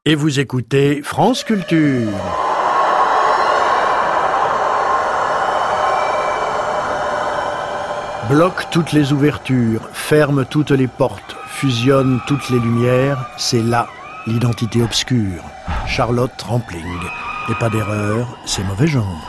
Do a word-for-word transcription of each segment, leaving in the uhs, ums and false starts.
Et vous écoutez France Culture. Bloque toutes les ouvertures, ferme toutes les portes, fusionne toutes les lumières, c'est là l'identité obscure. Charlotte Rampling. Et pas d'erreur, c'est mauvais genre.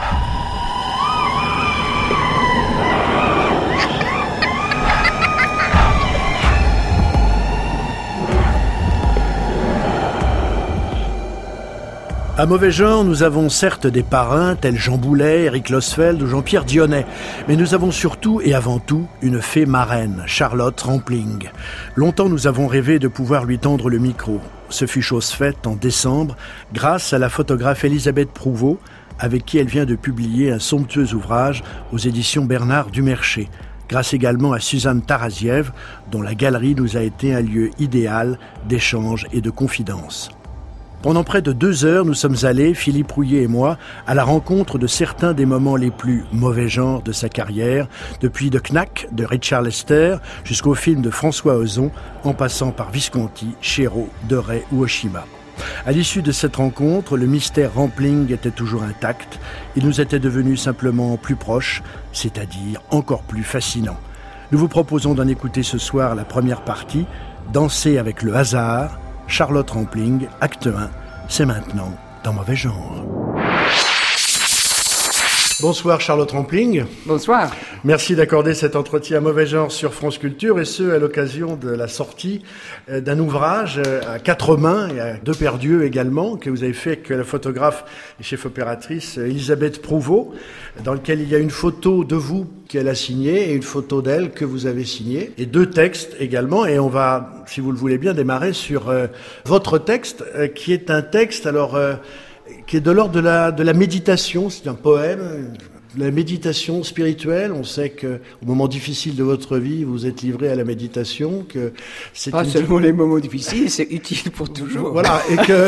À mauvais genre, nous avons certes des parrains tels Jean Boulet, Éric Losfeld ou Jean-Pierre Dionnet, mais nous avons surtout et avant tout une fée marraine, Charlotte Rampling. Longtemps nous avons rêvé de pouvoir lui tendre le micro. Ce fut chose faite en décembre, grâce à la photographe Elisabeth Prouveau, avec qui elle vient de publier un somptueux ouvrage aux éditions Bernard Dumercher. Grâce également à Suzanne Taraziev, dont la galerie nous a été un lieu idéal d'échange et de confidence. Pendant près de deux heures, nous sommes allés, Philippe Rouillet et moi, à la rencontre de certains des moments les plus mauvais genres de sa carrière, depuis The Knack de Richard Lester jusqu'au film de François Ozon, en passant par Visconti, Chéreau, Deray ou Oshima. À l'issue de cette rencontre, le mystère Rampling était toujours intact. Il nous était devenu simplement plus proche, c'est-à-dire encore plus fascinant. Nous vous proposons d'en écouter ce soir la première partie, Danser avec le hasard, Charlotte Rampling, acte un, c'est maintenant dans Mauvais Genre. Bonsoir Charlotte Rampling. Bonsoir. Merci d'accorder cet entretien à Mauvais Genre sur France Culture, et ce à l'occasion de la sortie d'un ouvrage à quatre mains et à deux paires d'yeux également, que vous avez fait avec la photographe et chef opératrice Elisabeth Prouveau, dans lequel il y a une photo de vous qu'elle a signée et une photo d'elle que vous avez signée, et deux textes également. Et on va, si vous le voulez bien, démarrer sur euh, votre texte, euh, qui est un texte alors euh, qui est de l'ordre de la, de la méditation. C'est un poème, de la méditation spirituelle. On sait que au moment difficile de votre vie, vous êtes livré à la méditation. Que c'est pas une... seulement les moments difficiles, c'est utile pour toujours. Voilà, et que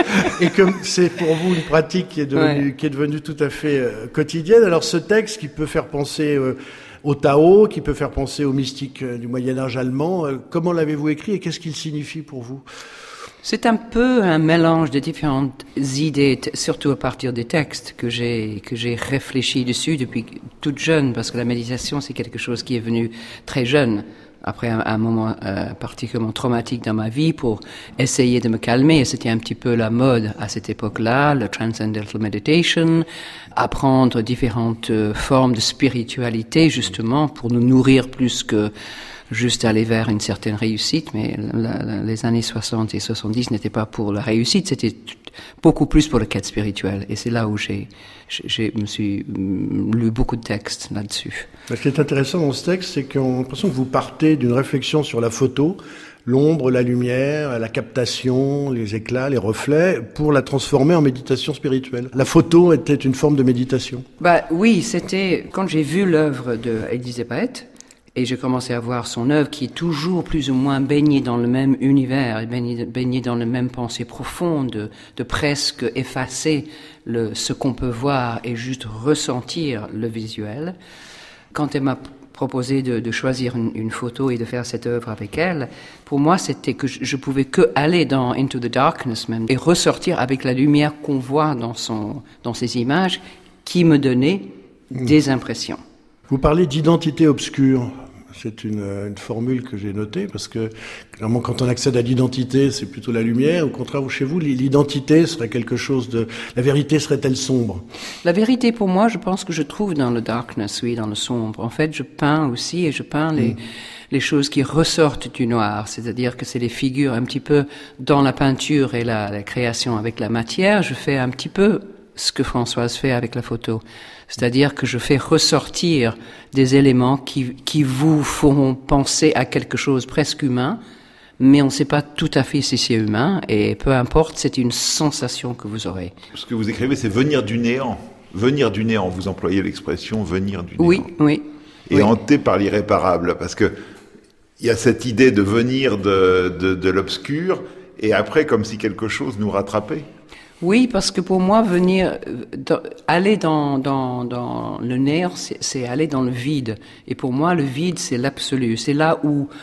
et que c'est pour vous une pratique qui est devenue ouais. qui est devenue tout à fait euh, quotidienne. Alors ce texte qui peut faire penser euh, au Tao, qui peut faire penser aux mystiques euh, du Moyen Âge allemand. Euh, comment l'avez-vous écrit et qu'est-ce qu'il signifie pour vous? C'est un peu un mélange de différentes idées, surtout à partir des textes que j'ai que j'ai réfléchi dessus depuis toute jeune, parce que la méditation c'est quelque chose qui est venu très jeune, après un, un moment euh, particulièrement traumatique dans ma vie, pour essayer de me calmer. Et c'était un petit peu la mode à cette époque-là, le Transcendental Meditation, apprendre différentes euh, formes de spiritualité justement pour nous nourrir plus que juste aller vers une certaine réussite. Mais la, la, les années soixante et soixante-dix n'étaient pas pour la réussite, c'était beaucoup plus pour le quête spirituel. Et c'est là où j'ai, j'ai, je me suis lu beaucoup de textes là-dessus. Ce qui est intéressant dans ce texte, c'est qu'on a l'impression que vous partez d'une réflexion sur la photo, l'ombre, la lumière, la captation, les éclats, les reflets, pour la transformer en méditation spirituelle. La photo était une forme de méditation. Bah oui, c'était quand j'ai vu l'œuvre de Elisabeth, et j'ai commencé à voir son œuvre qui est toujours plus ou moins baignée dans le même univers, baignée, baignée dans la même pensée profonde, de, de presque effacer le, ce qu'on peut voir et juste ressentir le visuel. Quand elle m'a proposé de, de choisir une, une photo et de faire cette œuvre avec elle, pour moi c'était que je, je pouvais que aller dans Into the Darkness même et ressortir avec la lumière qu'on voit dans son, dans ces images qui me donnait mmh. des impressions. Vous parlez d'identité obscure. C'est une, une formule que j'ai notée, parce que clairement, quand on accède à l'identité, c'est plutôt la lumière. Au contraire, chez vous, l'identité serait quelque chose de... La vérité serait-elle sombre? La vérité, pour moi, je pense que je trouve dans le darkness, oui, dans le sombre. En fait, je peins aussi, et je peins les... Mmh. les choses qui ressortent du noir, c'est-à-dire que c'est les figures un petit peu dans la peinture et la, la création avec la matière. Je fais un petit peu ce que Françoise fait avec la photo. C'est-à-dire que je fais ressortir des éléments qui, qui vous feront penser à quelque chose presque humain, mais on ne sait pas tout à fait si c'est humain, et peu importe, c'est une sensation que vous aurez. Ce que vous écrivez, c'est venir du néant. Venir du néant, vous employez l'expression venir du néant. Oui, oui. Et oui. hanté par l'irréparable, parce que il y a cette idée de venir de, de, de l'obscur, et après, comme si quelque chose nous rattrapait. Oui, parce que pour moi, venir, dans, aller dans, dans, dans le néant, c'est, c'est aller dans le vide. Et pour moi, le vide, c'est l'absolu. C'est là où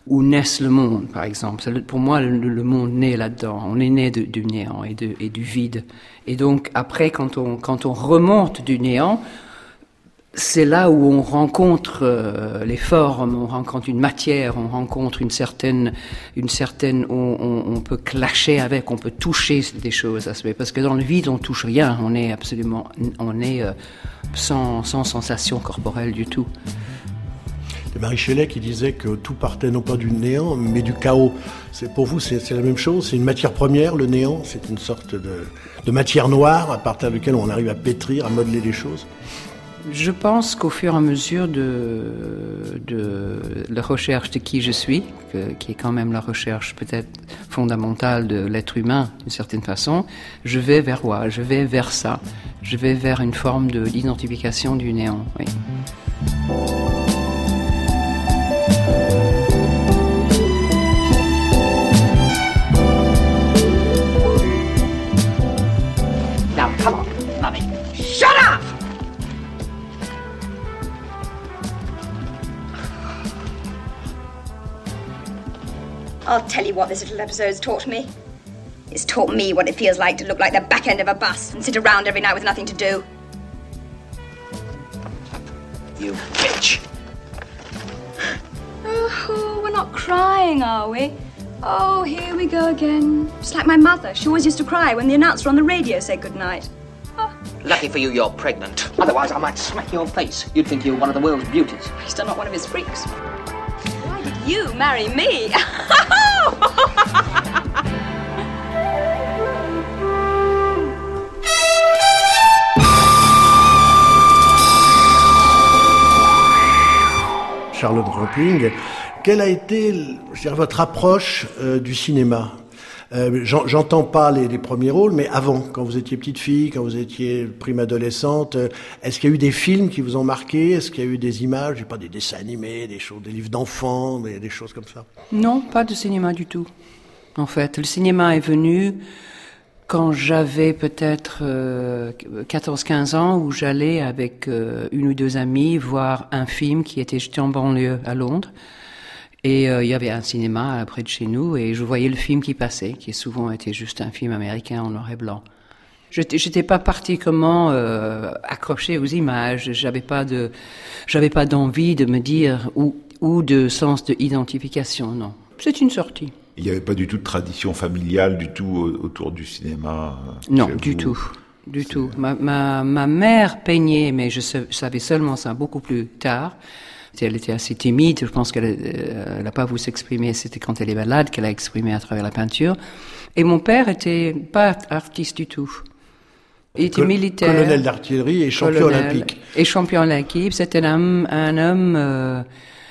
où naisse le monde, par exemple. Pour moi, le, le monde naît là-dedans. On est né de, du néant et, de, et du vide. Et donc, après, quand on, quand on remonte du néant, c'est là où on rencontre euh, les formes, on rencontre une matière, on rencontre une certaine, une certaine, on, on, on peut clasher avec, on peut toucher des choses. Parce que dans le vide, on touche rien. On est absolument, on est euh, sans, sans sensation corporelle du tout. C'est Marie Shelley qui disait que tout partait non pas du néant, mais du chaos. C'est, pour vous, c'est, c'est la même chose? C'est une matière première, le néant? C'est une sorte de, de matière noire à partir de laquelle on arrive à pétrir, à modeler les choses? Je pense qu'au fur et à mesure de, de la recherche de qui je suis, que, qui est quand même la recherche peut-être fondamentale de l'être humain d'une certaine façon, je vais vers quoi? Je vais vers ça. Je vais vers une forme de, d'identification du néant. Oui. Now, come on, Mummy. Shut up! I'll tell you what this little episode's taught me. It's taught me what it feels like to look like the back end of a bus and sit around every night with nothing to do. You bitch. Oh, we're not crying, are we? Oh, here we go again. Just like my mother. She always used to cry when the announcer on the radio said goodnight. Oh. Lucky for you, you're pregnant. Otherwise, I might smack your face. You'd think you were one of the world's beauties. I'm still not one of his freaks. Why did you marry me? Charlotte Rampling, quelle a été, je dirais, votre approche euh, du cinéma? euh, j'en, J'entends pas les, les premiers rôles, mais avant, quand vous étiez petite fille, quand vous étiez prime adolescente, euh, est-ce qu'il y a eu des films qui vous ont marqué? Est-ce qu'il y a eu des images, je sais pas, des dessins animés, des choses, des livres d'enfants, des, des choses comme ça? Non, pas de cinéma du tout. En fait, le cinéma est venu quand j'avais peut-être euh, quatorze quinze ans, où j'allais avec euh, une ou deux amies voir un film qui était jeté en banlieue à Londres. Et euh, il y avait un cinéma près de chez nous, et je voyais le film qui passait, qui souvent était juste un film américain en noir et blanc. J'étais, j'étais pas particulièrement euh, accrochée aux images. J'avais pas de, j'avais pas d'envie de me dire ou ou de sens de identification. Non, c'est une sortie. Il n'y avait pas du tout de tradition familiale du tout autour du cinéma? Non, du tout. Du tout. Ma, ma, ma mère peignait, mais je savais seulement ça beaucoup plus tard. Elle était assez timide. Je pense qu'elle n'a pas voulu s'exprimer. C'était quand elle est malade qu'elle a exprimé à travers la peinture. Et mon père était pas artiste du tout. Il était Col- militaire. Colonel d'artillerie et champion colonel, olympique. Et champion olympique. C'était un homme, un homme euh,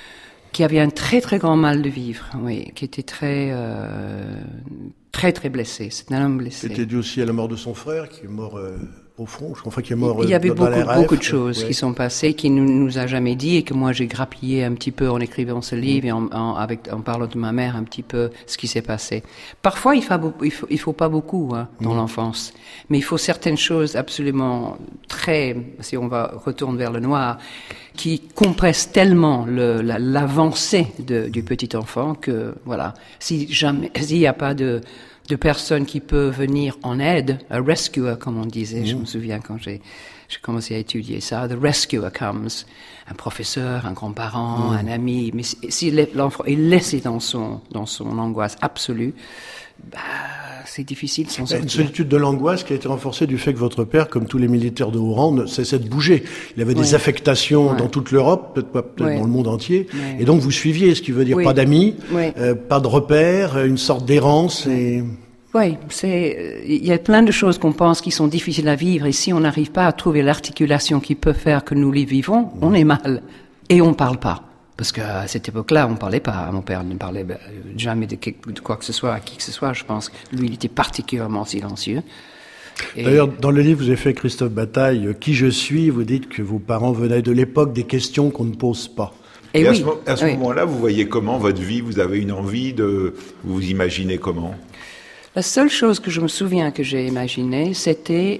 qui avait un très très grand mal de vivre, oui, qui était très euh, très très blessé. C'était un homme blessé. C'était dû aussi à la mort de son frère, qui est mort euh, au front. Je crois qu'il est mort. Il y avait dans beaucoup la R F, beaucoup de choses ouais. qui sont passées, qui nous nous a jamais dit, et que moi j'ai grappillé un petit peu en écrivant ce livre, mmh. et en, en avec en parlant de ma mère un petit peu ce qui s'est passé. Parfois il faut il faut, il faut pas beaucoup hein, dans mmh. l'enfance, mais il faut certaines choses absolument très, si on va retourner vers le noir, qui compressent tellement le, la, l'avancée de, du petit enfant que voilà, si jamais s'il n'y a pas de de personnes qui peuvent venir en aide, a rescuer comme on disait, mmh. je me souviens quand j'ai j'ai commencé à étudier ça, the rescuer comes, un professeur, un grand-parent, mmh. un ami, mais si, si l'enfant est laissé dans son dans son angoisse absolue, bah c'est difficile de s'en sortir. Une solitude de l'angoisse qui a été renforcée du fait que votre père, comme tous les militaires de haut rang, ne cessait de bouger. Il avait ouais. des affectations ouais. dans toute l'Europe, peut-être pas peut-être ouais. dans le monde entier, ouais. et donc vous suiviez, ce qui veut dire oui. pas d'amis, oui. euh, pas de repères, une sorte d'errance et... Oui, c'est, il y a plein de choses qu'on pense qui sont difficiles à vivre, et si on n'arrive pas à trouver l'articulation qui peut faire que nous les vivons, mmh. on est mal. Et on parle pas. Parce qu'à cette époque-là, on parlait pas. Mon père ne parlait jamais de, de quoi que ce soit à qui que ce soit, je pense. Lui, il était particulièrement silencieux. Et... D'ailleurs, dans le livre, vous avez fait, Christophe Bataille, Qui je suis, vous dites que vos parents venaient de l'époque des questions qu'on ne pose pas. Et, Et oui, à ce, à ce oui. moment-là, vous voyez comment votre vie? Vous avez une envie de... Vous vous imaginez comment? La seule chose que je me souviens que j'ai imaginé, c'était...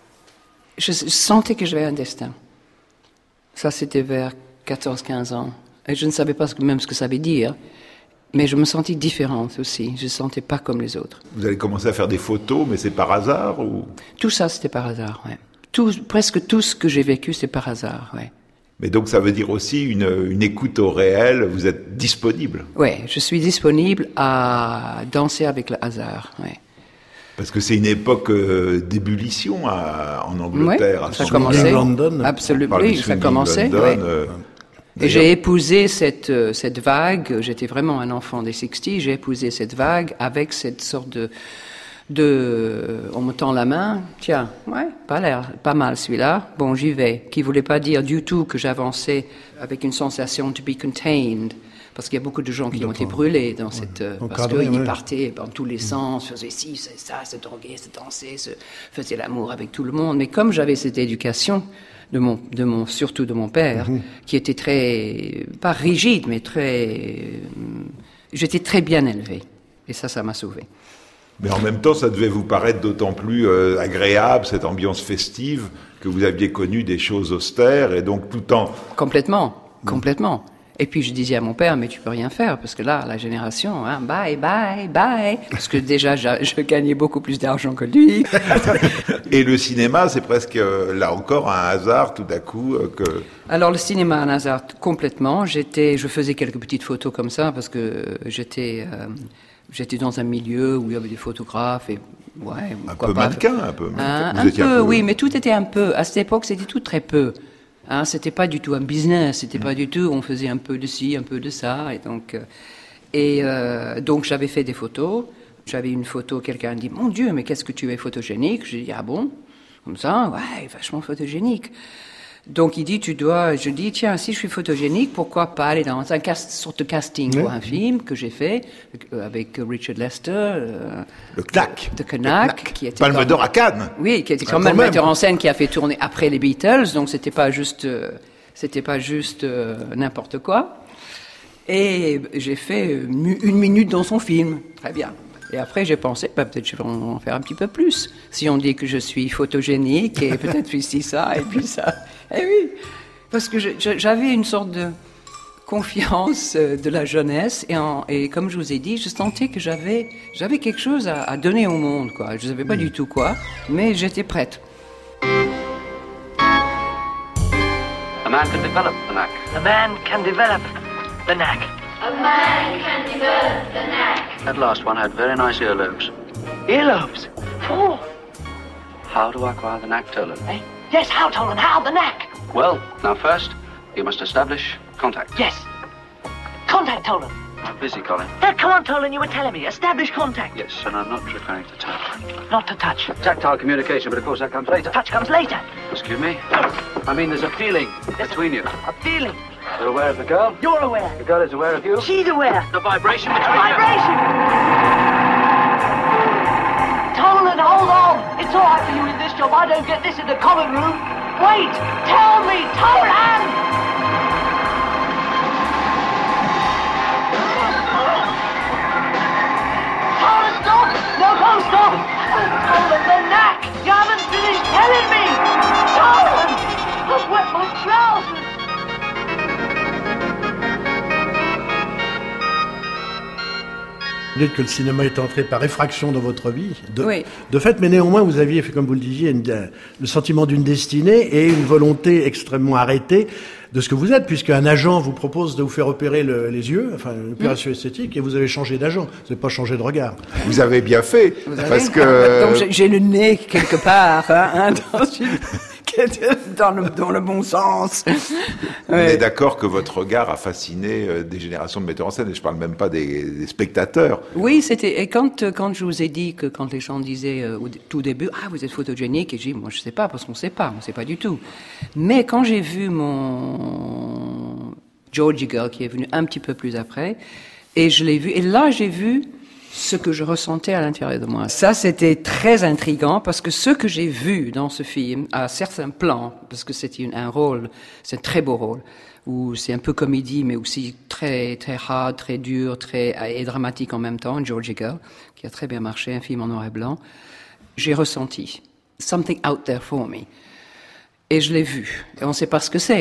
Je sentais que j'avais un destin. Ça, c'était vers quatorze quinze ans. Et je ne savais pas même ce que ça veut dire. Mais je me sentais différente aussi. Je ne me sentais pas comme les autres. Vous allez commencer à faire des photos, mais c'est par hasard ou... Tout ça, c'était par hasard, ouais. Tout, presque tout ce que j'ai vécu, c'est par hasard, ouais. Mais donc ça veut dire aussi une, une écoute au réel, vous êtes disponible. Oui, je suis disponible à danser avec le hasard, ouais. Parce que c'est une époque euh, d'ébullition à, en Angleterre. Oui, à ça ce commençait. London. Absolument, oui, ça commençait. London, ouais. euh, Et j'ai épousé cette, cette vague, j'étais vraiment un enfant des soixante, j'ai épousé cette vague avec cette sorte de, de on me tend la main, tiens, ouais, pas l'air, pas mal celui-là, bon j'y vais, qui voulait pas dire du tout que j'avançais avec une sensation to be contained, parce qu'il y a beaucoup de gens qui ont été brûlés dans cette, ouais. parce qu'ils ouais. partaient dans tous les sens, faisaient ci, faisaient ça, se droguaient, se dansaient, se faisaient l'amour avec tout le monde, mais comme j'avais cette éducation, de mon, de mon, surtout de mon père, mmh. qui était très, pas rigide, mais très, j'étais très bien élevée. Et ça, ça m'a sauvée. Mais en même temps, ça devait vous paraître d'autant plus euh, agréable, cette ambiance festive, que vous aviez connu des choses austères, et donc tout en... Complètement, mmh. complètement. Et puis je disais à mon père, mais tu peux rien faire, parce que là, la génération, hein, bye, bye, bye. Parce que déjà, je, je gagnais beaucoup plus d'argent que lui. Et le cinéma, c'est presque, euh, là encore, un hasard tout à coup euh, que... Alors le cinéma, un hasard complètement. J'étais, je faisais quelques petites photos comme ça, parce que j'étais, euh, j'étais dans un milieu où il y avait des photographes et... Ouais, un peu pas. mannequin, un peu. Un, un, peu, un peu, oui, mais tout était un peu. À cette époque, c'était tout très peu. Hein, c'était pas du tout un business, c'était mmh. pas du tout, on faisait un peu de ci, un peu de ça, et donc, euh, et euh, donc j'avais fait des photos, j'avais une photo, quelqu'un dit, mon Dieu, mais qu'est-ce que tu es photogénique? Je dis, ah bon? Comme ça, ouais, vachement photogénique. Donc il dit, tu dois, je dis, tiens, si je suis photogénique, pourquoi pas aller dans un cast, sorte de casting mmh. pour un film que j'ai fait avec Richard Lester, euh, le Knack, de Knack, qui était Palme d'Or à Cannes. Oui, qui était quand, ah, même, quand même metteur en scène qui a fait tourner après les Beatles, donc c'était pas juste, euh, c'était pas juste euh, n'importe quoi. Et j'ai fait une minute dans son film, très bien. Et après, j'ai pensé, bah, peut-être je vais en faire un petit peu plus. Si on dit que je suis photogénique, et peut-être ici ça, et puis ça. Eh oui, parce que je, je, j'avais une sorte de confiance de la jeunesse, et, en, et comme je vous ai dit, je sentais que j'avais, j'avais quelque chose à, à donner au monde, quoi. Je ne savais pas mmh. du tout quoi, mais j'étais prête. A man can develop the knack. A man can develop the knack. A man can develop the knack. At last one had very nice earlobes. Earlobes? Oh. How do I acquire the knack, Tolan? Eh? Yes, how, Tolan? How, the knack? Well, now first, you must establish contact. Yes. Contact, Tolan. I'm busy, Colin. Now, come on, Tolan, you were telling me. Establish contact. Yes, and I'm not referring to touch. Not to touch. Tactile communication, but of course that comes later. Touch comes later. Excuse me? I mean, there's a feeling yes. between you. A feeling? You're aware of the girl? You're aware. The girl is aware of you? She's aware. The vibration between you? Vibration! Tolan, hold on. It's all right for you in this job. I don't get this in the common room. Wait! Tell me, Tolan! Tolan, stop! No, no, stop! Tolan, the knack! You haven't finished telling me! Tolan! I've wet my trousers! Vous dites que le cinéma est entré par effraction dans votre vie, de, oui. de fait, mais néanmoins vous aviez, comme vous le disiez, une, le sentiment d'une destinée et une volonté extrêmement arrêtée de ce que vous êtes, puisqu'un agent vous propose de vous faire opérer le, les yeux, enfin une opération mmh. esthétique, et vous avez changé d'agent, vous n'avez pas changé de regard. Vous avez bien fait, vous avez... parce que... Donc j'ai, j'ai le nez quelque part, hein, hein, dans une... Dans le, dans le bon sens. On ouais. est d'accord que votre regard a fasciné euh, des générations de metteurs en scène, et je parle même pas des, des spectateurs. Oui, c'était, et quand, quand je vous ai dit que quand les gens disaient euh, au tout début, ah, vous êtes photogénique, et j'ai dit, moi je sais pas, parce qu'on sait pas, on sait pas du tout. Mais quand j'ai vu mon Georgie Girl, qui est venu un petit peu plus après, et je l'ai vu, et là j'ai vu ce que je ressentais à l'intérieur de moi. Ça, c'était très intriguant parce que ce que j'ai vu dans ce film, à certains plans, parce que c'était un rôle, c'est un très beau rôle, où c'est un peu comédie, mais aussi très, très hard, très dur, très, et dramatique en même temps, Georgie Girl, qui a très bien marché, un film en noir et blanc. J'ai ressenti something out there for me. Et je l'ai vu. Et on ne sait pas ce que c'est.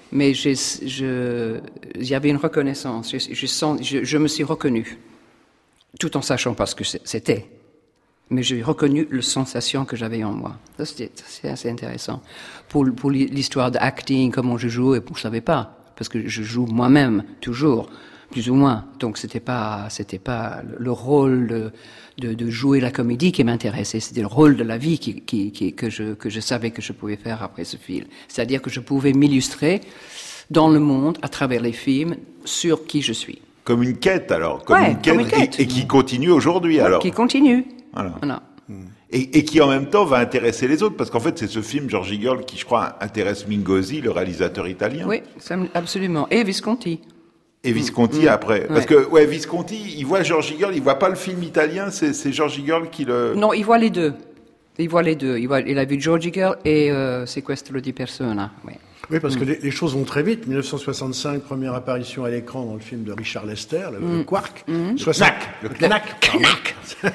Mais j'ai, je, il y avait une reconnaissance. Je, je, sens, je, je me suis reconnue, tout en sachant pas ce que c'était. Mais j'ai reconnu la sensation que j'avais en moi. Ça, c'était, c'est assez intéressant. Pour, pour l'histoire d'acting, comment je joue, et je savais pas. Parce que je joue moi-même, toujours, plus ou moins. Donc c'était pas, c'était pas le rôle de, de, de jouer la comédie qui m'intéressait. C'était le rôle de la vie qui, qui, qui, que je, que je savais que je pouvais faire après ce film. C'est-à-dire que je pouvais m'illustrer dans le monde, à travers les films, sur qui je suis. Comme une quête, alors. Comme, ouais, une, quête, comme une quête. Et, et qui continue aujourd'hui, ouais, alors. Qui continue. Voilà. Voilà. Et, et qui en même temps va intéresser les autres, parce qu'en fait c'est ce film Georgie Girl qui, je crois, intéresse Mingosi, le réalisateur italien. Oui, absolument. Et Visconti. Et Visconti mmh. après, ouais. Parce que ouais, Visconti, il voit Georgie Girl, il voit pas le film italien, c'est, c'est Georgie Girl qui le. Non, il voit les deux. Il voit les deux. Il, voit, il a vu Georgie Girl et euh, Sequestro di Persona. Oui. Oui, parce que les, les choses vont très vite. dix-neuf cent soixante-cinq, première apparition à l'écran dans le film de Richard Lester, le, mmh. le Quark. Mmh. soixante... Le Knack. Le Knack.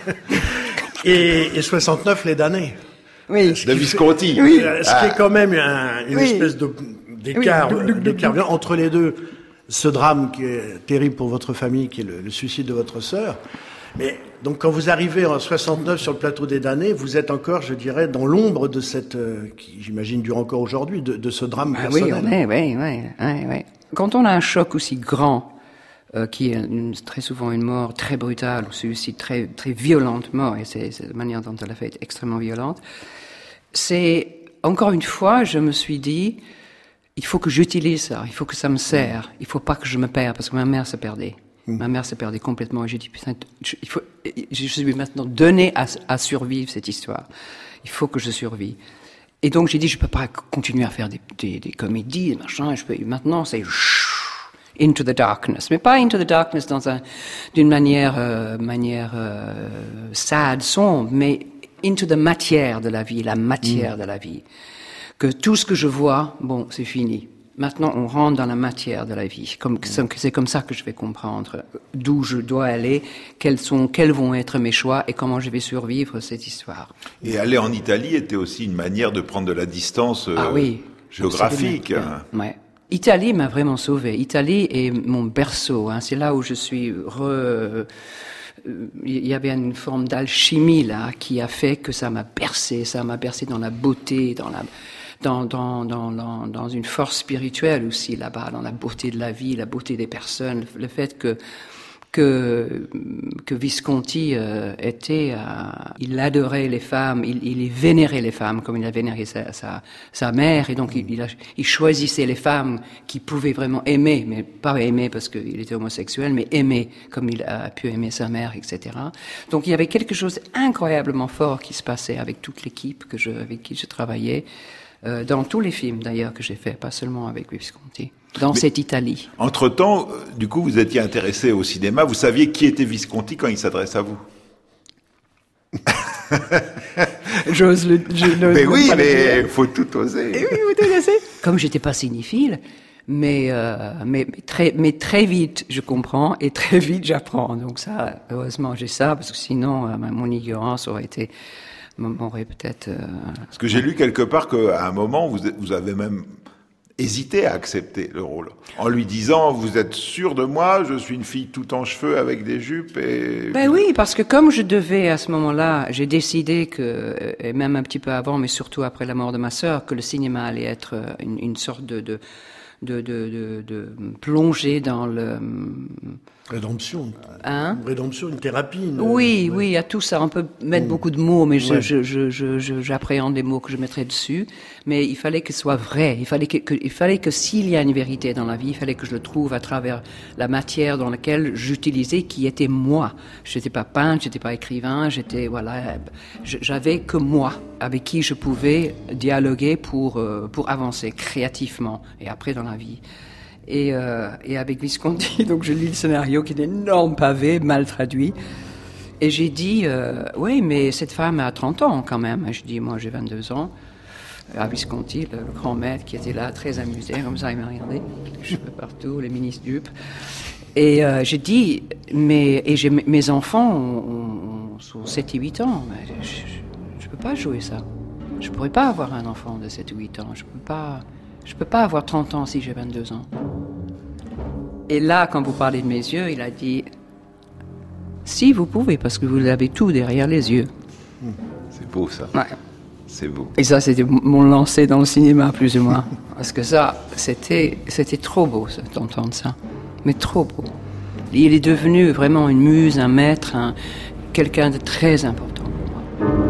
et, et soixante-neuf, les damnés. Oui. De Visconti. Fait, oui. Ce ah. qui est quand même un, une oui. espèce de, d'écart, oui. d'écart entre les deux. Ce drame qui est terrible pour votre famille, qui est le, le suicide de votre sœur. Mais donc quand vous arrivez en soixante-neuf sur le plateau des damnés, vous êtes encore, je dirais, dans l'ombre de cette, euh, qui j'imagine dure encore aujourd'hui, de, de ce drame ah, personnel. Oui, oui, oui, oui, oui, oui. Quand on a un choc aussi grand, euh, qui est une, très souvent une mort très brutale, ou suicide très très violente mort, et c'est, c'est la manière dont elle a fait est extrêmement violente. C'est encore une fois, je me suis dit, il faut que j'utilise ça, il faut que ça me sert, il faut pas que je me perde, parce que ma mère se perdait. Mmh. Ma mère s'est perdue complètement et j'ai dit, putain, je, il faut, je suis maintenant donné à, à survivre cette histoire. Il faut que je survive. Et donc j'ai dit, je peux pas continuer à faire des, des, des comédies, des machins, je peux, maintenant c'est into the darkness. Mais pas into the darkness dans un, d'une manière, euh, manière euh, sad, sombre, mais into the matière de la vie, la matière mmh. de la vie. Que tout ce que je vois, bon, c'est fini. Maintenant, on rentre dans la matière de la vie. Comme, c'est comme ça que je vais comprendre d'où je dois aller, quels sont, quels vont être mes choix et comment je vais survivre cette histoire. Et aller en Italie était aussi une manière de prendre de la distance euh, ah oui, géographique. Hein. Ouais. Italie m'a vraiment sauvé. Italie est mon berceau. Hein. C'est là où je suis re... Il y avait une forme d'alchimie là qui a fait que ça m'a bercé. Ça m'a bercé dans la beauté, dans la... Dans, dans, dans, dans, dans une force spirituelle aussi là-bas, dans la beauté de la vie, la beauté des personnes, le fait que que, que Visconti euh, était, euh, il adorait les femmes, il, il vénérait les femmes comme il a vénéré sa, sa, sa mère, et donc il, il, a, il choisissait les femmes qui pouvaient vraiment aimer, mais pas aimer parce qu'il était homosexuel, mais aimer comme il a pu aimer sa mère, et cetera. Donc il y avait quelque chose d'incroyablement fort qui se passait avec toute l'équipe que je, avec qui je travaillais. Euh, dans tous les films d'ailleurs que j'ai fait, pas seulement avec Visconti, dans Mais, cette Italie. Entre-temps, euh, du coup, vous étiez intéressé au cinéma, vous saviez qui était Visconti quand il s'adresse à vous? J'ose le... Je, mais oui, mais il faut tout oser. Et oui, vous tout oser. Comme j'étais pas cinéphile, mais, euh, mais, mais, très, mais très vite je comprends et très vite j'apprends. Donc ça, heureusement j'ai ça, parce que sinon euh, mon ignorance aurait été... m'aurait peut-être... Euh... Parce que j'ai lu quelque part qu'à un moment, vous, vous avez même hésité à accepter le rôle, en lui disant, vous êtes sûr de moi, je suis une fille tout en cheveux avec des jupes et... Ben oui, parce que comme je devais à ce moment-là, j'ai décidé que, et même un petit peu avant, mais surtout après la mort de ma sœur, que le cinéma allait être une, une sorte de, de, de, de, de, de plongée dans le... Rédemption. Hein? Une rédemption, une thérapie. Une... Oui, ouais. oui, à tout ça. On peut mettre mmh. beaucoup de mots, mais je, ouais. je, je, je, je, j'appréhende les mots que je mettrais dessus. Mais il fallait que ce soit vrai. Il fallait que, que, il fallait que s'il y a une vérité dans la vie, il fallait que je le trouve à travers la matière dans laquelle j'utilisais, qui était moi. Je n'étais pas peintre, j'étais pas écrivain, j'étais, voilà, j'avais que moi, avec qui je pouvais dialoguer pour, euh, pour avancer créativement et après dans la vie. Et, euh, et avec Visconti, donc je lis le scénario qui est un énorme pavé, mal traduit. Et j'ai dit, euh, oui, mais cette femme a trente ans quand même. Et je dis, moi j'ai vingt-deux ans. À Visconti, le, le grand maître qui était là, très amusé, comme ça il m'a regardé, les cheveux partout, les mini-dupes. Et euh, j'ai dit, mais et j'ai, mes enfants ont, ont, sont sept et huit ans. Je ne peux pas jouer ça. Je ne pourrais pas avoir un enfant de sept ou huit ans. Je ne peux pas... Je ne peux pas avoir trente ans si j'ai vingt-deux ans. Et là, quand vous parlez de mes yeux, il a dit, si vous pouvez, parce que vous avez tout derrière les yeux. C'est beau ça. Ouais. C'est beau. Et ça, c'était mon lancer dans le cinéma, plus ou moins. Parce que ça, c'était, c'était trop beau ça, d'entendre ça. Mais trop beau. Il est devenu vraiment une muse, un maître, un, quelqu'un de très important pour moi.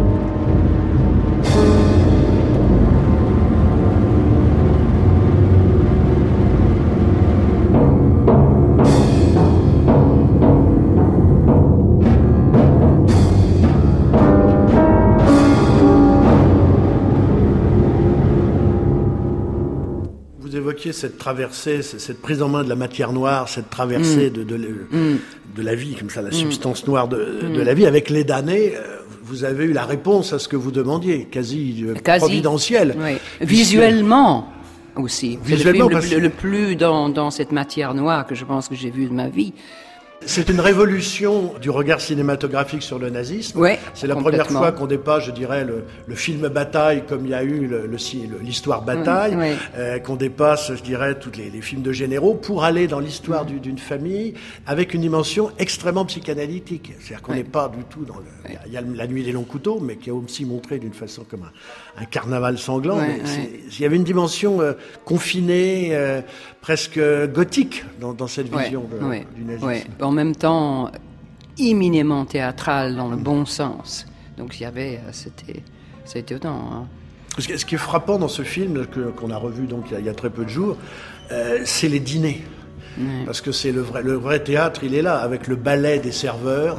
Cette traversée, cette prise en main de la matière noire, cette traversée mm. de, de, mm. de la vie, comme ça, la mm. substance noire de, mm. de la vie. Avec les damnés, vous avez eu la réponse à ce que vous demandiez, quasi, quasi. providentielle. Oui. Visuellement aussi. Visuellement, c'est le film le, le plus dans, dans cette matière noire que je pense que j'ai vu de ma vie. C'est une révolution du regard cinématographique sur le nazisme. Ouais, c'est la première fois qu'on dépasse, je dirais, le, le film bataille comme il y a eu le, le, l'histoire bataille, ouais, ouais. Euh, qu'on dépasse, je dirais, tous les, les films de généraux pour aller dans l'histoire du, d'une famille avec une dimension extrêmement psychanalytique. C'est-à-dire qu'on n'est ouais. pas du tout dans le... Ouais. Il y a La Nuit des longs couteaux, mais qui est aussi montré d'une façon comme un, un carnaval sanglant. Ouais, mais ouais. Il y avait une dimension euh, confinée, euh, presque gothique dans, dans cette vision ouais, de, ouais, du nazisme. Ouais. En même temps, éminemment théâtral dans le bon sens. Donc il y avait, c'était, c'était étonnant. Hein. Ce qui est frappant dans ce film que, qu'on a revu donc il y a, il y a très peu de jours, euh, c'est les dîners. Ouais. Parce que c'est le vrai, le vrai théâtre, il est là, avec le ballet des serveurs. Ouais.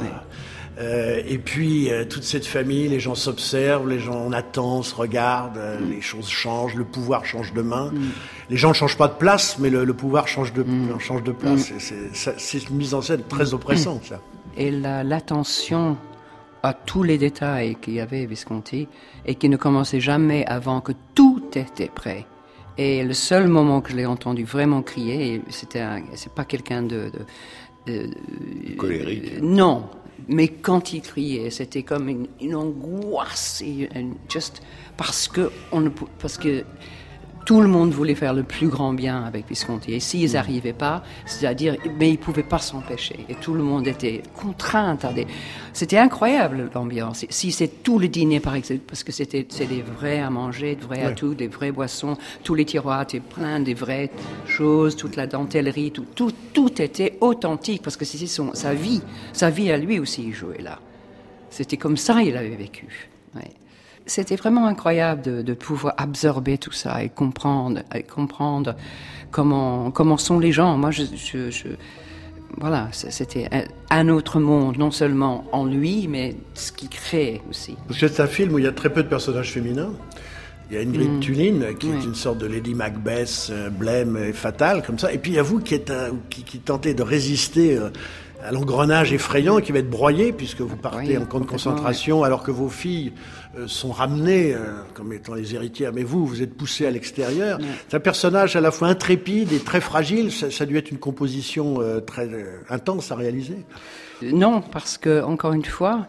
Euh, et puis euh, toute cette famille, les gens s'observent, les gens en attendent, se regardent, euh, mm. les choses changent, le pouvoir change de main. Mm. Les gens ne changent pas de place, mais le, le pouvoir change de, mm. change de place. Mm. C'est, c'est, c'est une mise en scène très oppressante, ça. Et la, l'attention à tous les détails qu'il y avait Visconti, et qui ne commençait jamais avant que tout était prêt. Et le seul moment que je l'ai entendu vraiment crier, c'était un, c'est pas quelqu'un de... de, de, de colérique. Euh, non. Mais quand il criait, c'était comme une, une angoisse, et une, just parce que on ne, parce que tout le monde voulait faire le plus grand bien avec Visconti. Et s'ils n'arrivaient pas, c'est-à-dire, mais ils pouvaient pas s'empêcher. Et tout le monde était contraint à des... C'était incroyable l'ambiance. Si c'est tout le dîner par exemple, parce que c'était, c'est des vrais à manger, des vrais ouais. à tout, des vraies boissons, tous les tiroirs étaient pleins des vraies choses, toute la dentellerie, tout, tout, tout était authentique parce que c'était son, sa vie, sa vie à lui aussi, il jouait là. C'était comme ça il avait vécu. Ouais. C'était vraiment incroyable de, de pouvoir absorber tout ça et comprendre, et comprendre comment, comment sont les gens. Moi, je, je, je voilà, c'était un, un autre monde, non seulement en lui, mais ce qu'il crée aussi. Parce que c'est un film où il y a très peu de personnages féminins. Il y a Ingrid mmh. Tulin, qui oui. est une sorte de Lady Macbeth, euh, blême et fatale, comme ça. Et puis il y a vous qui, êtes un, qui, qui tentez de résister euh, à l'engrenage effrayant qui va être broyé, puisque vous partez oui, en camp de concentration, oui. alors que vos filles euh, sont ramenées euh, comme étant les héritières. Mais vous, vous êtes poussés à l'extérieur. Oui. C'est un personnage à la fois intrépide et très fragile. Ça, ça a dû être une composition euh, très euh, intense à réaliser. Non, parce que, encore une fois,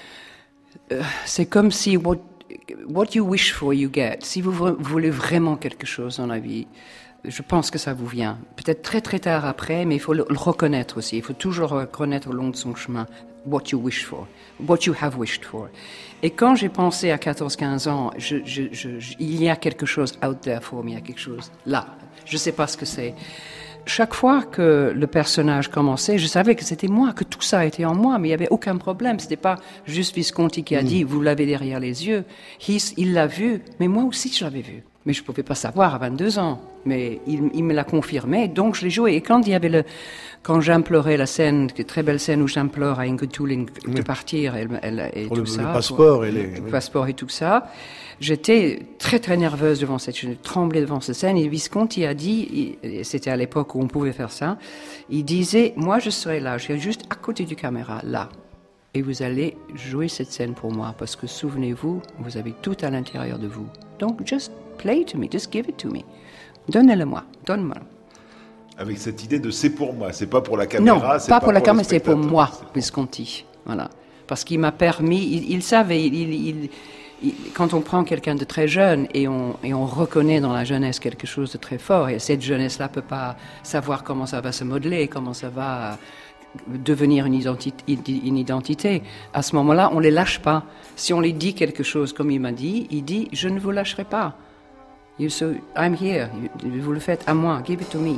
euh, c'est comme si... What, What you wish for, you get. Si vous voulez vraiment quelque chose dans la vie, je pense que ça vous vient. Peut-être très très tard après, mais il faut le, le reconnaître aussi. Il faut toujours reconnaître au long de son chemin what you wish for, what you have wished for. Et quand j'ai pensé à quatorze quinze ans, je, je, je, je, il y a quelque chose out there for me, il y a quelque chose là. Je ne sais pas ce que c'est. Chaque fois que le personnage commençait, je savais que c'était moi, que tout ça était en moi, mais il n'y avait aucun problème. C'était pas juste Visconti qui a mmh. dit, vous l'avez derrière les yeux. Il, il l'a vu, mais moi aussi je l'avais vu. Mais je ne pouvais pas savoir à vingt-deux ans. Mais il, il me l'a confirmé, donc je l'ai joué. Et quand il y avait le, quand j'implorais la scène, une très belle scène où j'implore à Ingrid Tulin de oui. partir, elle, elle, et pour tout le, ça. Le passeport pour, et les... Le oui. passeport et tout ça. J'étais très très nerveuse devant cette, je tremblais devant cette scène. Et Visconti a dit, il, c'était à l'époque où on pouvait faire ça, il disait, moi je serai là, je suis juste à côté du caméra, là. Et vous allez jouer cette scène pour moi, parce que souvenez-vous, vous avez tout à l'intérieur de vous. Donc just play to me, just give it to me. Donnez-le-moi, donne-moi. Avec cette idée de c'est pour moi, c'est pas pour la caméra. Non, c'est pas, pas pour la caméra, c'est pour moi, c'est pour... Visconti. Voilà. Parce qu'il m'a permis, il, il savait, il, il, quand on prend quelqu'un de très jeune et on, et on reconnaît dans la jeunesse quelque chose de très fort, et cette jeunesse-là peut pas savoir comment ça va se modeler, comment ça va devenir une identité, une identité, à ce moment-là, on les lâche pas. Si on lui dit quelque chose comme il m'a dit, il dit « je ne vous lâcherai pas ». You, so, I'm here. Vous le faites à moi. Give it to me.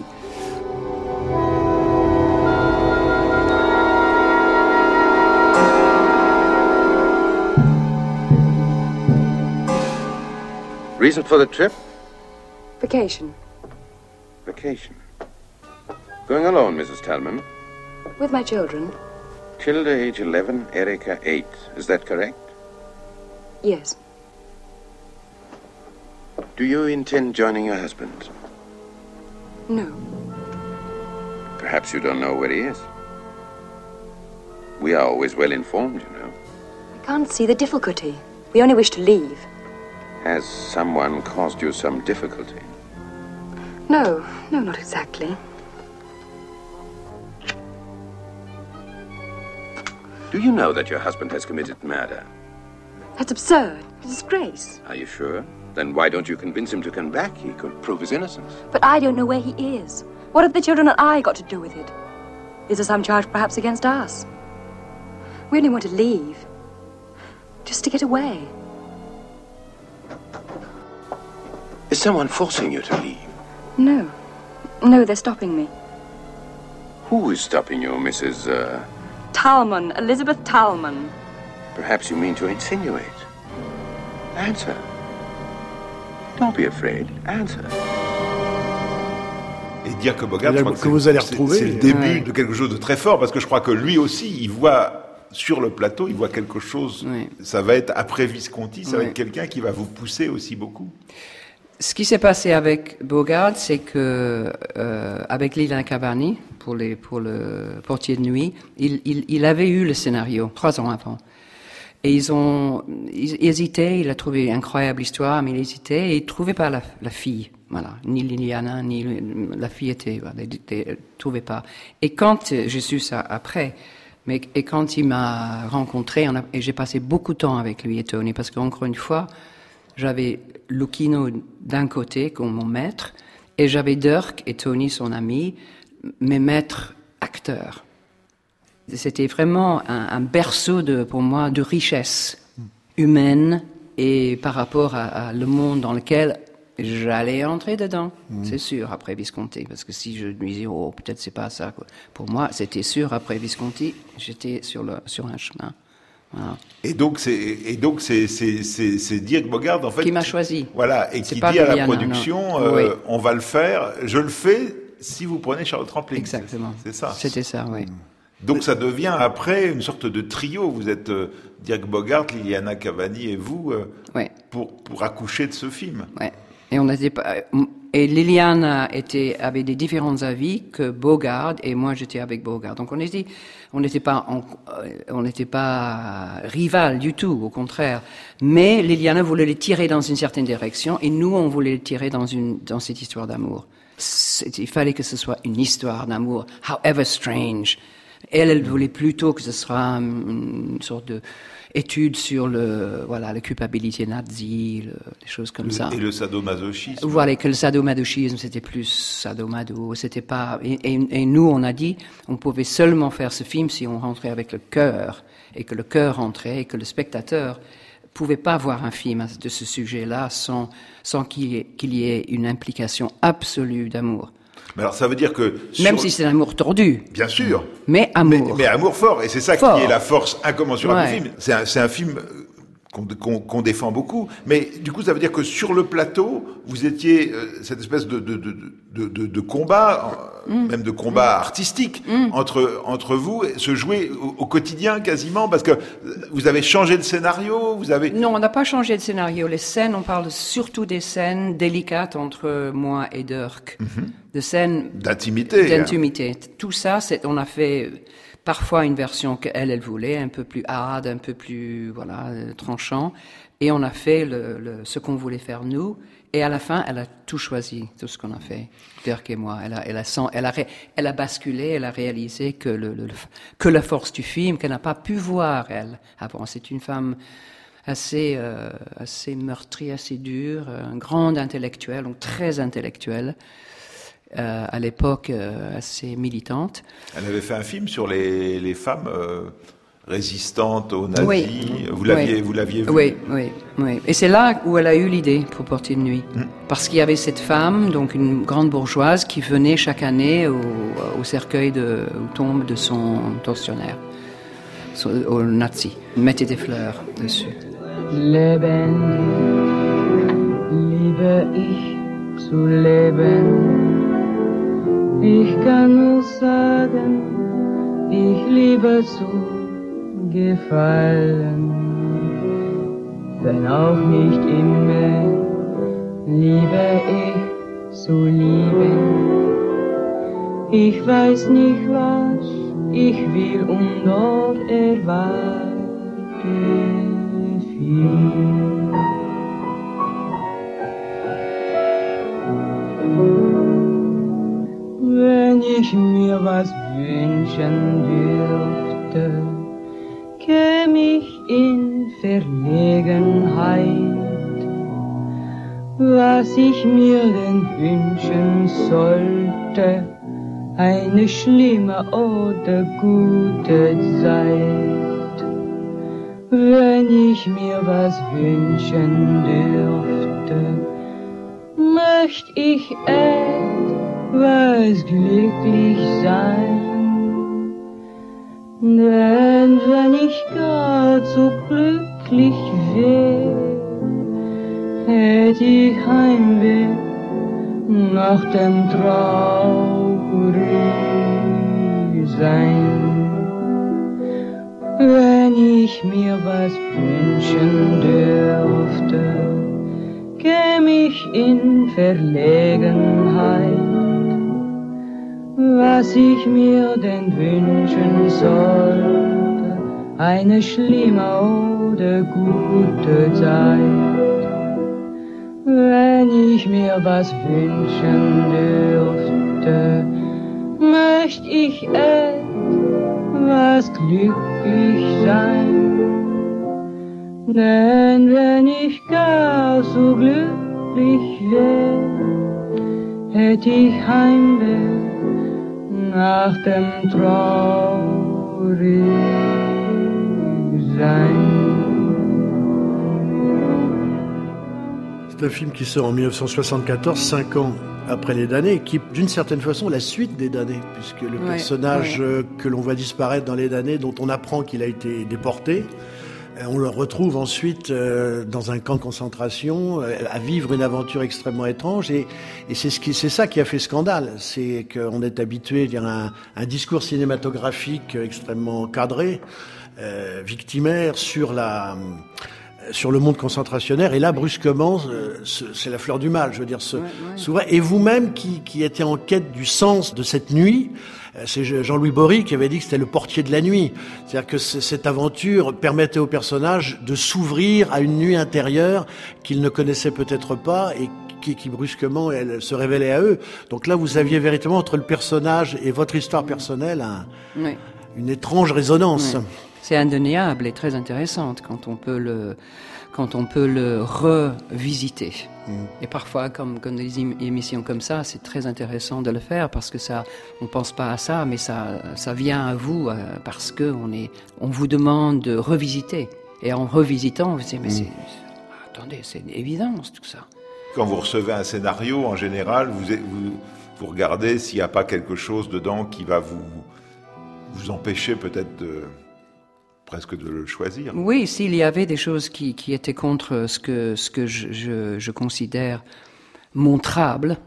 Reason for the trip? Vacation. Vacation. Going alone, Missus Talman? With my children. Tilda, age eleven, Erica, eight. Is that correct? Yes. Do you intend joining your husband? No. Perhaps you don't know where he is. We are always well informed, you know. I can't see the difficulty. We only wish to leave. Has someone caused you some difficulty? No, no, not exactly. Do you know that your husband has committed murder? That's absurd. A disgrace. Are you sure? Then why don't you convince him to come back? He could prove his innocence. But I don't know where he is. What have the children and I got to do with it? Is there some charge perhaps against us? We only want to leave. Just to get away. Is someone forcing you to leave? No. No, they're stopping me. Who is stopping you, Missus Uh... Talman. Elizabeth Talman. Perhaps you mean to insinuate. Answer. Don't be afraid. Answer. Et dire que Bogart, que, je crois que, que vous allez retrouver, c'est le début ouais. de quelque chose de très fort, parce que je crois que lui aussi, il voit sur le plateau, il voit quelque chose. Ouais. Ça va être après Visconti, ça ouais. va être quelqu'un qui va vous pousser aussi beaucoup. Ce qui s'est passé avec Bogart, c'est que euh, avec Liliana Cavani pour les pour le Portier de nuit, il, il, il avait eu le scénario trois ans avant. Et ils ont ils hésitaient, il a trouvé une incroyable histoire, mais il hésitait et il trouvait pas la, la fille, voilà, ni Liliana ni la fille était, voilà, il ne trouvait pas. Et quand j'ai su ça après, mais et quand il m'a rencontré, on a, et j'ai passé beaucoup de temps avec lui et Tony, parce qu'encore une fois, j'avais Lucchino d'un côté comme mon maître, et j'avais Dirk et Tony, son ami, mes maîtres acteurs. C'était vraiment un, un berceau de, pour moi, de richesse humaine et par rapport à, à le monde dans lequel j'allais entrer dedans, mmh. c'est sûr, après Visconti. Parce que si je me disais, oh, peut-être c'est pas ça, quoi. Pour moi, c'était sûr, après Visconti, j'étais sur, le, sur un chemin. Voilà. Et donc, c'est, et donc c'est, c'est, c'est, c'est Dirk Bogarde, en fait. Qui m'a choisi. Voilà, et c'est qui pas dit à Liliana, la production, euh, oui. on va le faire, je le fais si vous prenez Charlotte Rampling. Exactement. C'est, c'est ça. C'était ça, oui. Donc ça devient après une sorte de trio. Vous êtes euh, Dirk Bogarde, Liliana Cavani et vous euh, ouais. pour pour accoucher de ce film. Ouais. Et on était pas. Et Liliana était avait des différents avis que Bogart et moi j'étais avec Bogart. Donc on était on n'était pas en, on n'était pas rival du tout, au contraire. Mais Liliana voulait les tirer dans une certaine direction et nous on voulait les tirer dans une dans cette histoire d'amour. C'est, il fallait que ce soit une histoire d'amour, however strange. Elle, elle voulait plutôt que ce soit une sorte de étude sur le, voilà, la culpabilité nazie, le, des choses comme le, ça. Et le sadomasochisme. Voilà, que le sadomasochisme, c'était plus sadomado, c'était pas, et, et, et nous, on a dit, on pouvait seulement faire ce film si on rentrait avec le cœur, et que le cœur rentrait, et que le spectateur pouvait pas voir un film de ce sujet-là sans, sans qu'il y ait, qu'il y ait une implication absolue d'amour. Mais alors ça veut dire que... Même sur... si c'est un amour tordu. Bien sûr. Mais amour. Mais, mais amour fort. Et c'est ça fort. qui est la force incommensurable ouais. du film. C'est un, c'est un film qu'on, qu'on, qu'on défend beaucoup. Mais du coup, ça veut dire que sur le plateau, vous étiez euh, cette espèce de, de, de, de, de, de combat, mm. même de combat mm. artistique, mm. entre, entre vous, se jouer au, au quotidien quasiment, parce que vous avez changé de scénario, vous avez... Non, on n'a pas changé de scénario. Les scènes, on parle surtout des scènes délicates entre moi et Dirk. Mm-hmm. De scènes d'intimité. D'intimité. Hein. Tout ça, c'est, on a fait parfois une version qu'elle, elle voulait, un peu plus hard, un peu plus, voilà, tranchant. Et on a fait le, le, ce qu'on voulait faire nous. Et à la fin, elle a tout choisi, tout ce qu'on a fait, Dirk et moi. Elle a, elle a, elle a, elle a basculé, elle a réalisé que le, le, que la force du film, qu'elle n'a pas pu voir, elle, avant. C'est une femme assez, euh, assez meurtri, assez dur, un grand intellectuel, donc très intellectuel, euh, à l'époque euh, assez militante. Elle avait fait un film sur les, les femmes euh, résistantes aux nazis. Oui. Vous l'aviez, oui. vous l'aviez vu? Oui, oui, oui. Et c'est là où elle a eu l'idée pour Portée de nuit. Mmh. Parce qu'il y avait cette femme, donc une grande bourgeoise, qui venait chaque année au, au cercueil de, aux tombes de son tortionnaire, au nazi. Elle mettait des fleurs dessus. Lebendig liebe ich zu leben. Ich kann nur sagen, ich liebe zu gefallen. Wenn auch nicht immer liebe ich zu lieben. Ich weiß nicht, was ich will und dort erwarte viel. Wenn ich mir was wünschen dürfte, käm ich in Verlegenheit. Was ich mir denn wünschen sollte, eine schlimme oder gute Zeit. Wenn ich mir was wünschen dürfte, möcht ich etwas glücklich sein. Denn wenn ich gar zu glücklich wär, hätt ich Heimweh nach dem traurig sein. Wenn ich mir was wünschen dürfte, käm ich in Verlegenheit. Was ich mir denn wünschen sollte, eine schlimme oder gute Zeit. Wenn ich mir was wünschen dürfte, möcht ich etwas glücklich sein. Denn wenn ich gar so glücklich wär, hätt ich Heimweh nach dem traurig sein. C'est un film qui sort en dix-neuf cent soixante-quatorze, cinq ans après les damnés, qui est d'une certaine façon la suite des damnés, puisque le ouais, personnage ouais. que l'on voit disparaître dans les damnés, dont on apprend qu'il a été déporté, on le retrouve ensuite euh, dans un camp de concentration, euh, à vivre une aventure extrêmement étrange. Et, et c'est, ce qui, c'est ça qui a fait scandale. C'est qu'on est habitué à dire un, un discours cinématographique extrêmement cadré, euh, victimaire sur la... sur le monde concentrationnaire, et là, brusquement, euh, c'est la fleur du mal, je veux dire, ce, ouais, ouais. Souvent. Et vous-même, qui, qui étiez en quête du sens de cette nuit, euh, c'est Jean-Louis Bory qui avait dit que c'était le portier de la nuit. C'est-à-dire que cette aventure permettait au personnage de s'ouvrir à une nuit intérieure qu'il ne connaissait peut-être pas et qui, qui brusquement, elle se révélait à eux. Donc là, vous aviez véritablement, entre le personnage et votre histoire personnelle, un, oui. une étrange résonance. Oui. C'est indéniable et très intéressante quand on peut le, quand on peut le revisiter. Mmh. Et parfois, comme, comme des émissions comme ça, c'est très intéressant de le faire parce que ça, on pense pas à ça, mais ça, ça vient à vous euh, parce que on est, on vous demande de revisiter. Et en revisitant, vous dites, mais mmh. c'est, attendez, c'est une évidence tout ça. Quand vous recevez un scénario, en général, vous, vous, vous regardez s'il n'y a pas quelque chose dedans qui va vous, vous empêcher peut-être de... presque de le choisir. Oui, s'il y avait des choses qui, qui étaient contre ce que, ce que je, je, je considère montrable,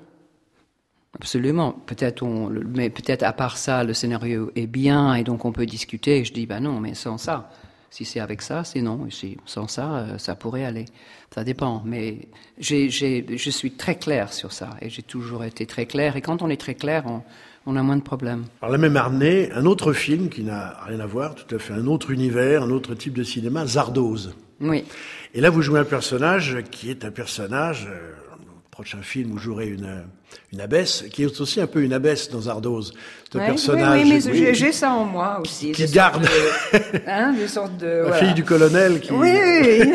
absolument. Peut-être on, mais peut-être à part ça, le scénario est bien et donc on peut discuter. Et je dis, bah non, mais sans ça. Si c'est avec ça, c'est non. Et si, sans ça, ça pourrait aller. Ça dépend. Mais j'ai, j'ai, je suis très clair sur ça et j'ai toujours été très clair. Et quand on est très clair, on on a moins de problèmes. Alors la même année, un autre film qui n'a rien à voir, tout à fait un autre univers, un autre type de cinéma, Zardoz. Oui. Et là, vous jouez un personnage qui est un personnage, euh, prochain film où jouerai une, une abbesse, qui est aussi un peu une abbesse dans Zardoz. C'est un ouais, personnage... Oui, oui, mais j'ai, j'ai ça en moi aussi. Qui garde... De, hein, des sortes de... La voilà. fille du colonel qui... Oui,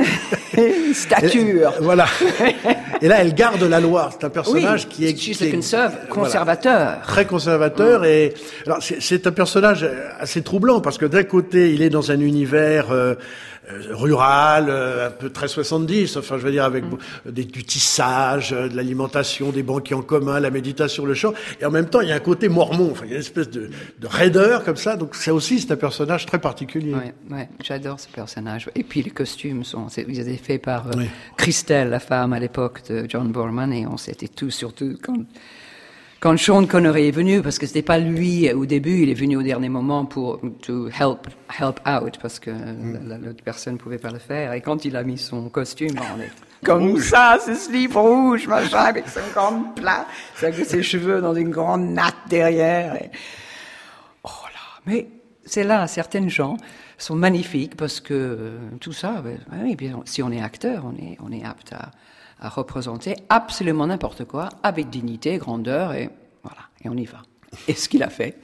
stature. Et, voilà. Et là, elle garde la loi. C'est un personnage oui, qui est... Qui est conserve, conservateur. Voilà, très conservateur. Mmh. Et alors, c'est, c'est un personnage assez troublant, parce que d'un côté, il est dans un univers... Euh, Euh, rural, euh, un peu très soixante-dix, enfin je veux dire avec mmh. des, du tissage, euh, de l'alimentation, des banquiers en commun, la méditation, le chant, et en même temps il y a un côté mormon, enfin il y a une espèce de, de raideur comme ça, donc ça aussi c'est un personnage très particulier. Ouais, ouais, j'adore ce personnage. Et puis les costumes sont, c'est, ils étaient faits par euh, oui. Christelle, la femme à l'époque de John Boorman, et on s'était tous, surtout quand Quand Sean Connery est venu, parce que c'était pas lui au début, il est venu au dernier moment pour to help help out, parce que mm. la, l'autre personne pouvait pas le faire. Et quand il a mis son costume, on est comme rouge. Ça, ce slip rouge, machin, avec son grand plat, avec ses cheveux dans une grande natte derrière. Et... Oh là, mais c'est là, certaines gens sont magnifiques parce que euh, tout ça, ben, oui, bien, si on est acteur, on est on est apte à à représenter absolument n'importe quoi, avec dignité, grandeur, et voilà, et on y va. Et ce qu'il a fait.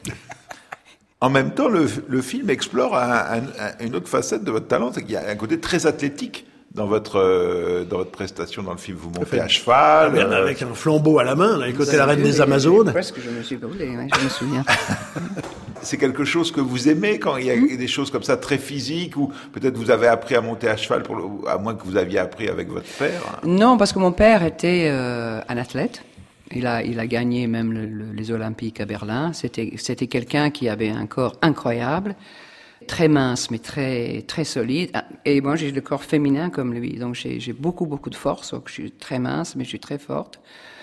En même temps, le, le film explore un, un, un, une autre facette de votre talent, c'est qu'il y a un côté très athlétique dans votre euh, dans votre prestation dans le film. Vous montez à cheval, ah, euh, avec un flambeau à la main, là, écoutez la reine des Amazones. Presque, je me suis brûlé, ouais, je me souviens. C'est quelque chose que vous aimez quand il y a mmh. des choses comme ça très physiques, ou peut-être vous avez appris à monter à cheval, pour le, à moins que vous aviez appris avec votre père. Non, parce que mon père était euh, un athlète. Il a, il a gagné même le, le, les Olympiques à Berlin. C'était, c'était quelqu'un qui avait un corps incroyable, très mince mais très, très solide. Et moi, j'ai le corps féminin comme lui, donc j'ai, j'ai beaucoup, beaucoup de force. Donc je suis très mince, mais je suis très forte.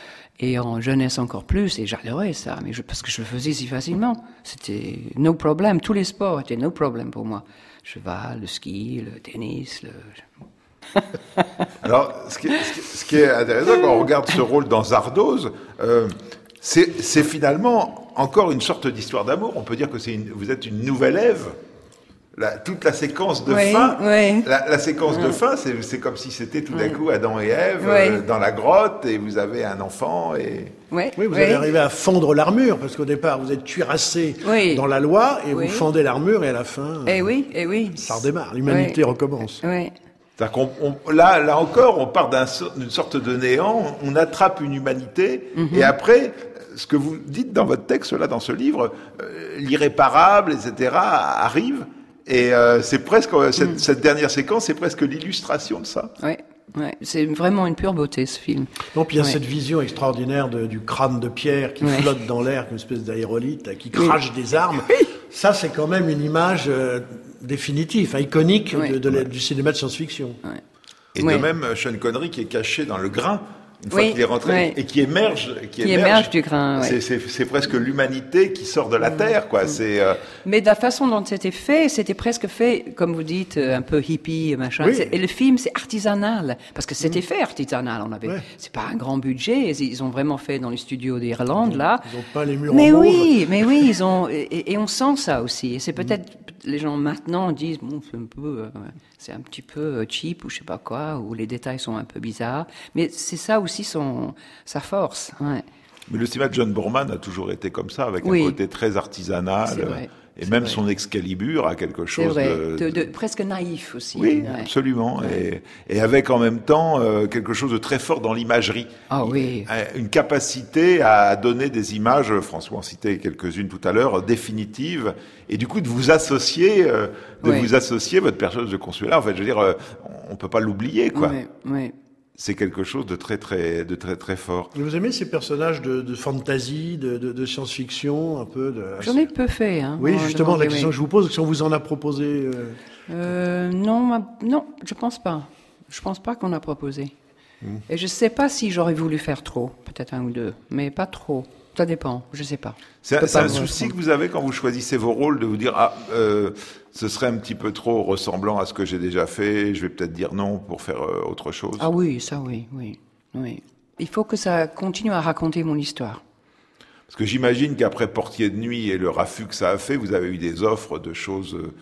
Et en jeunesse encore plus, et j'adorais ça, mais je, parce que je le faisais si facilement. C'était no problem, tous les sports étaient no problem pour moi. Cheval, le ski, le tennis, le... Alors, ce qui, est, ce, qui, ce qui est intéressant quand on regarde ce rôle dans Zardoz, euh, c'est, c'est finalement encore une sorte d'histoire d'amour. On peut dire que c'est une, vous êtes une nouvelle Ève. La, toute la séquence de oui, fin, oui. La, la séquence oui. de fin, c'est, c'est comme si c'était tout d'un oui. coup Adam et Ève oui. euh, dans la grotte, et vous avez un enfant et... Oui, oui vous oui. allez arriver à fendre l'armure, parce qu'au départ, vous êtes cuirassé oui. dans la loi, et oui. vous fendez l'armure, et à la fin, et oui, et oui. ça redémarre, l'humanité oui. recommence. Oui. C'est-à-dire qu'on, on, là, là encore, on part d'un, d'une sorte de néant, on attrape une humanité, mm-hmm. et après... Ce que vous dites dans votre texte, là, dans ce livre, euh, l'irréparable, et cetera, arrive. Et euh, c'est presque cette, mm. cette dernière séquence, c'est presque l'illustration de ça. Oui, ouais, c'est vraiment une pure beauté ce film. Non, puis il y a ouais. cette vision extraordinaire de, du crâne de pierre qui ouais. flotte dans l'air, comme une espèce d'aérolite, là, qui crache oui. des armes. Oui. Ça, c'est quand même une image euh, définitive, hein, iconique ouais. de, de la, ouais. du cinéma de science-fiction. Ouais. Et ouais. de même, Sean Connery qui est caché dans le grain. Une fois oui, qu'il est rentré, ouais. et qui émerge, qui, qui émerge, émerge du grain. Ouais. C'est, c'est, c'est presque l'humanité qui sort de la terre, quoi. Mmh. C'est. Euh... Mais de la façon dont c'était fait, c'était presque fait, comme vous dites, un peu hippie, machin. Oui. Et le film, c'est artisanal, parce que c'était mmh. fait artisanal. On avait, ouais. c'est pas un grand budget. Ils ont vraiment fait dans les studios d'Irlande, là. Ils ont pas les murs mais en oui, mais oui, ils ont, et, et on sent ça aussi. Et c'est peut-être mmh. les gens maintenant disent, bon, c'est un peu, euh, c'est un petit peu cheap ou je sais pas quoi, ou les détails sont un peu bizarres. Mais c'est ça aussi son sa force. Ouais. Mais le cinéma de John Boorman a toujours été comme ça, avec oui. un côté très artisanal. C'est vrai. Et c'est même vrai. son Excalibur a quelque chose de, de, de, de presque naïf aussi. Oui, ouais. absolument. Ouais. Et, et avec en même temps euh, quelque chose de très fort dans l'imagerie. Ah oui. Une capacité à donner des images, François en citait quelques-unes tout à l'heure, définitives. Et du coup, de vous associer, euh, de oui. vous associer votre personnage de Consuela. En fait, je veux dire, euh, on peut pas l'oublier, quoi. Oui, oui. C'est quelque chose de très très de très très fort. Et vous aimez ces personnages de, de fantasy, de, de, de science-fiction, un peu de... J'en ai peu fait. Hein, oui, justement, la oui, question oui. que je vous pose, si on vous en a proposé. Euh... Euh, non, non, je pense pas. Je pense pas qu'on a proposé. Mmh. Et je sais pas si j'aurais voulu faire trop, peut-être un ou deux, mais pas trop. Ça dépend, je sais pas. C'est, c'est un souci que vous avez quand vous choisissez vos rôles, de vous dire ah euh, ce serait un petit peu trop ressemblant à ce que j'ai déjà fait, je vais peut-être dire non pour faire euh, autre chose. Ah oui, ça oui, oui, oui. Il faut que ça continue à raconter mon histoire. Parce que j'imagine qu'après Portier de nuit et le raffut que ça a fait, vous avez eu des offres de choses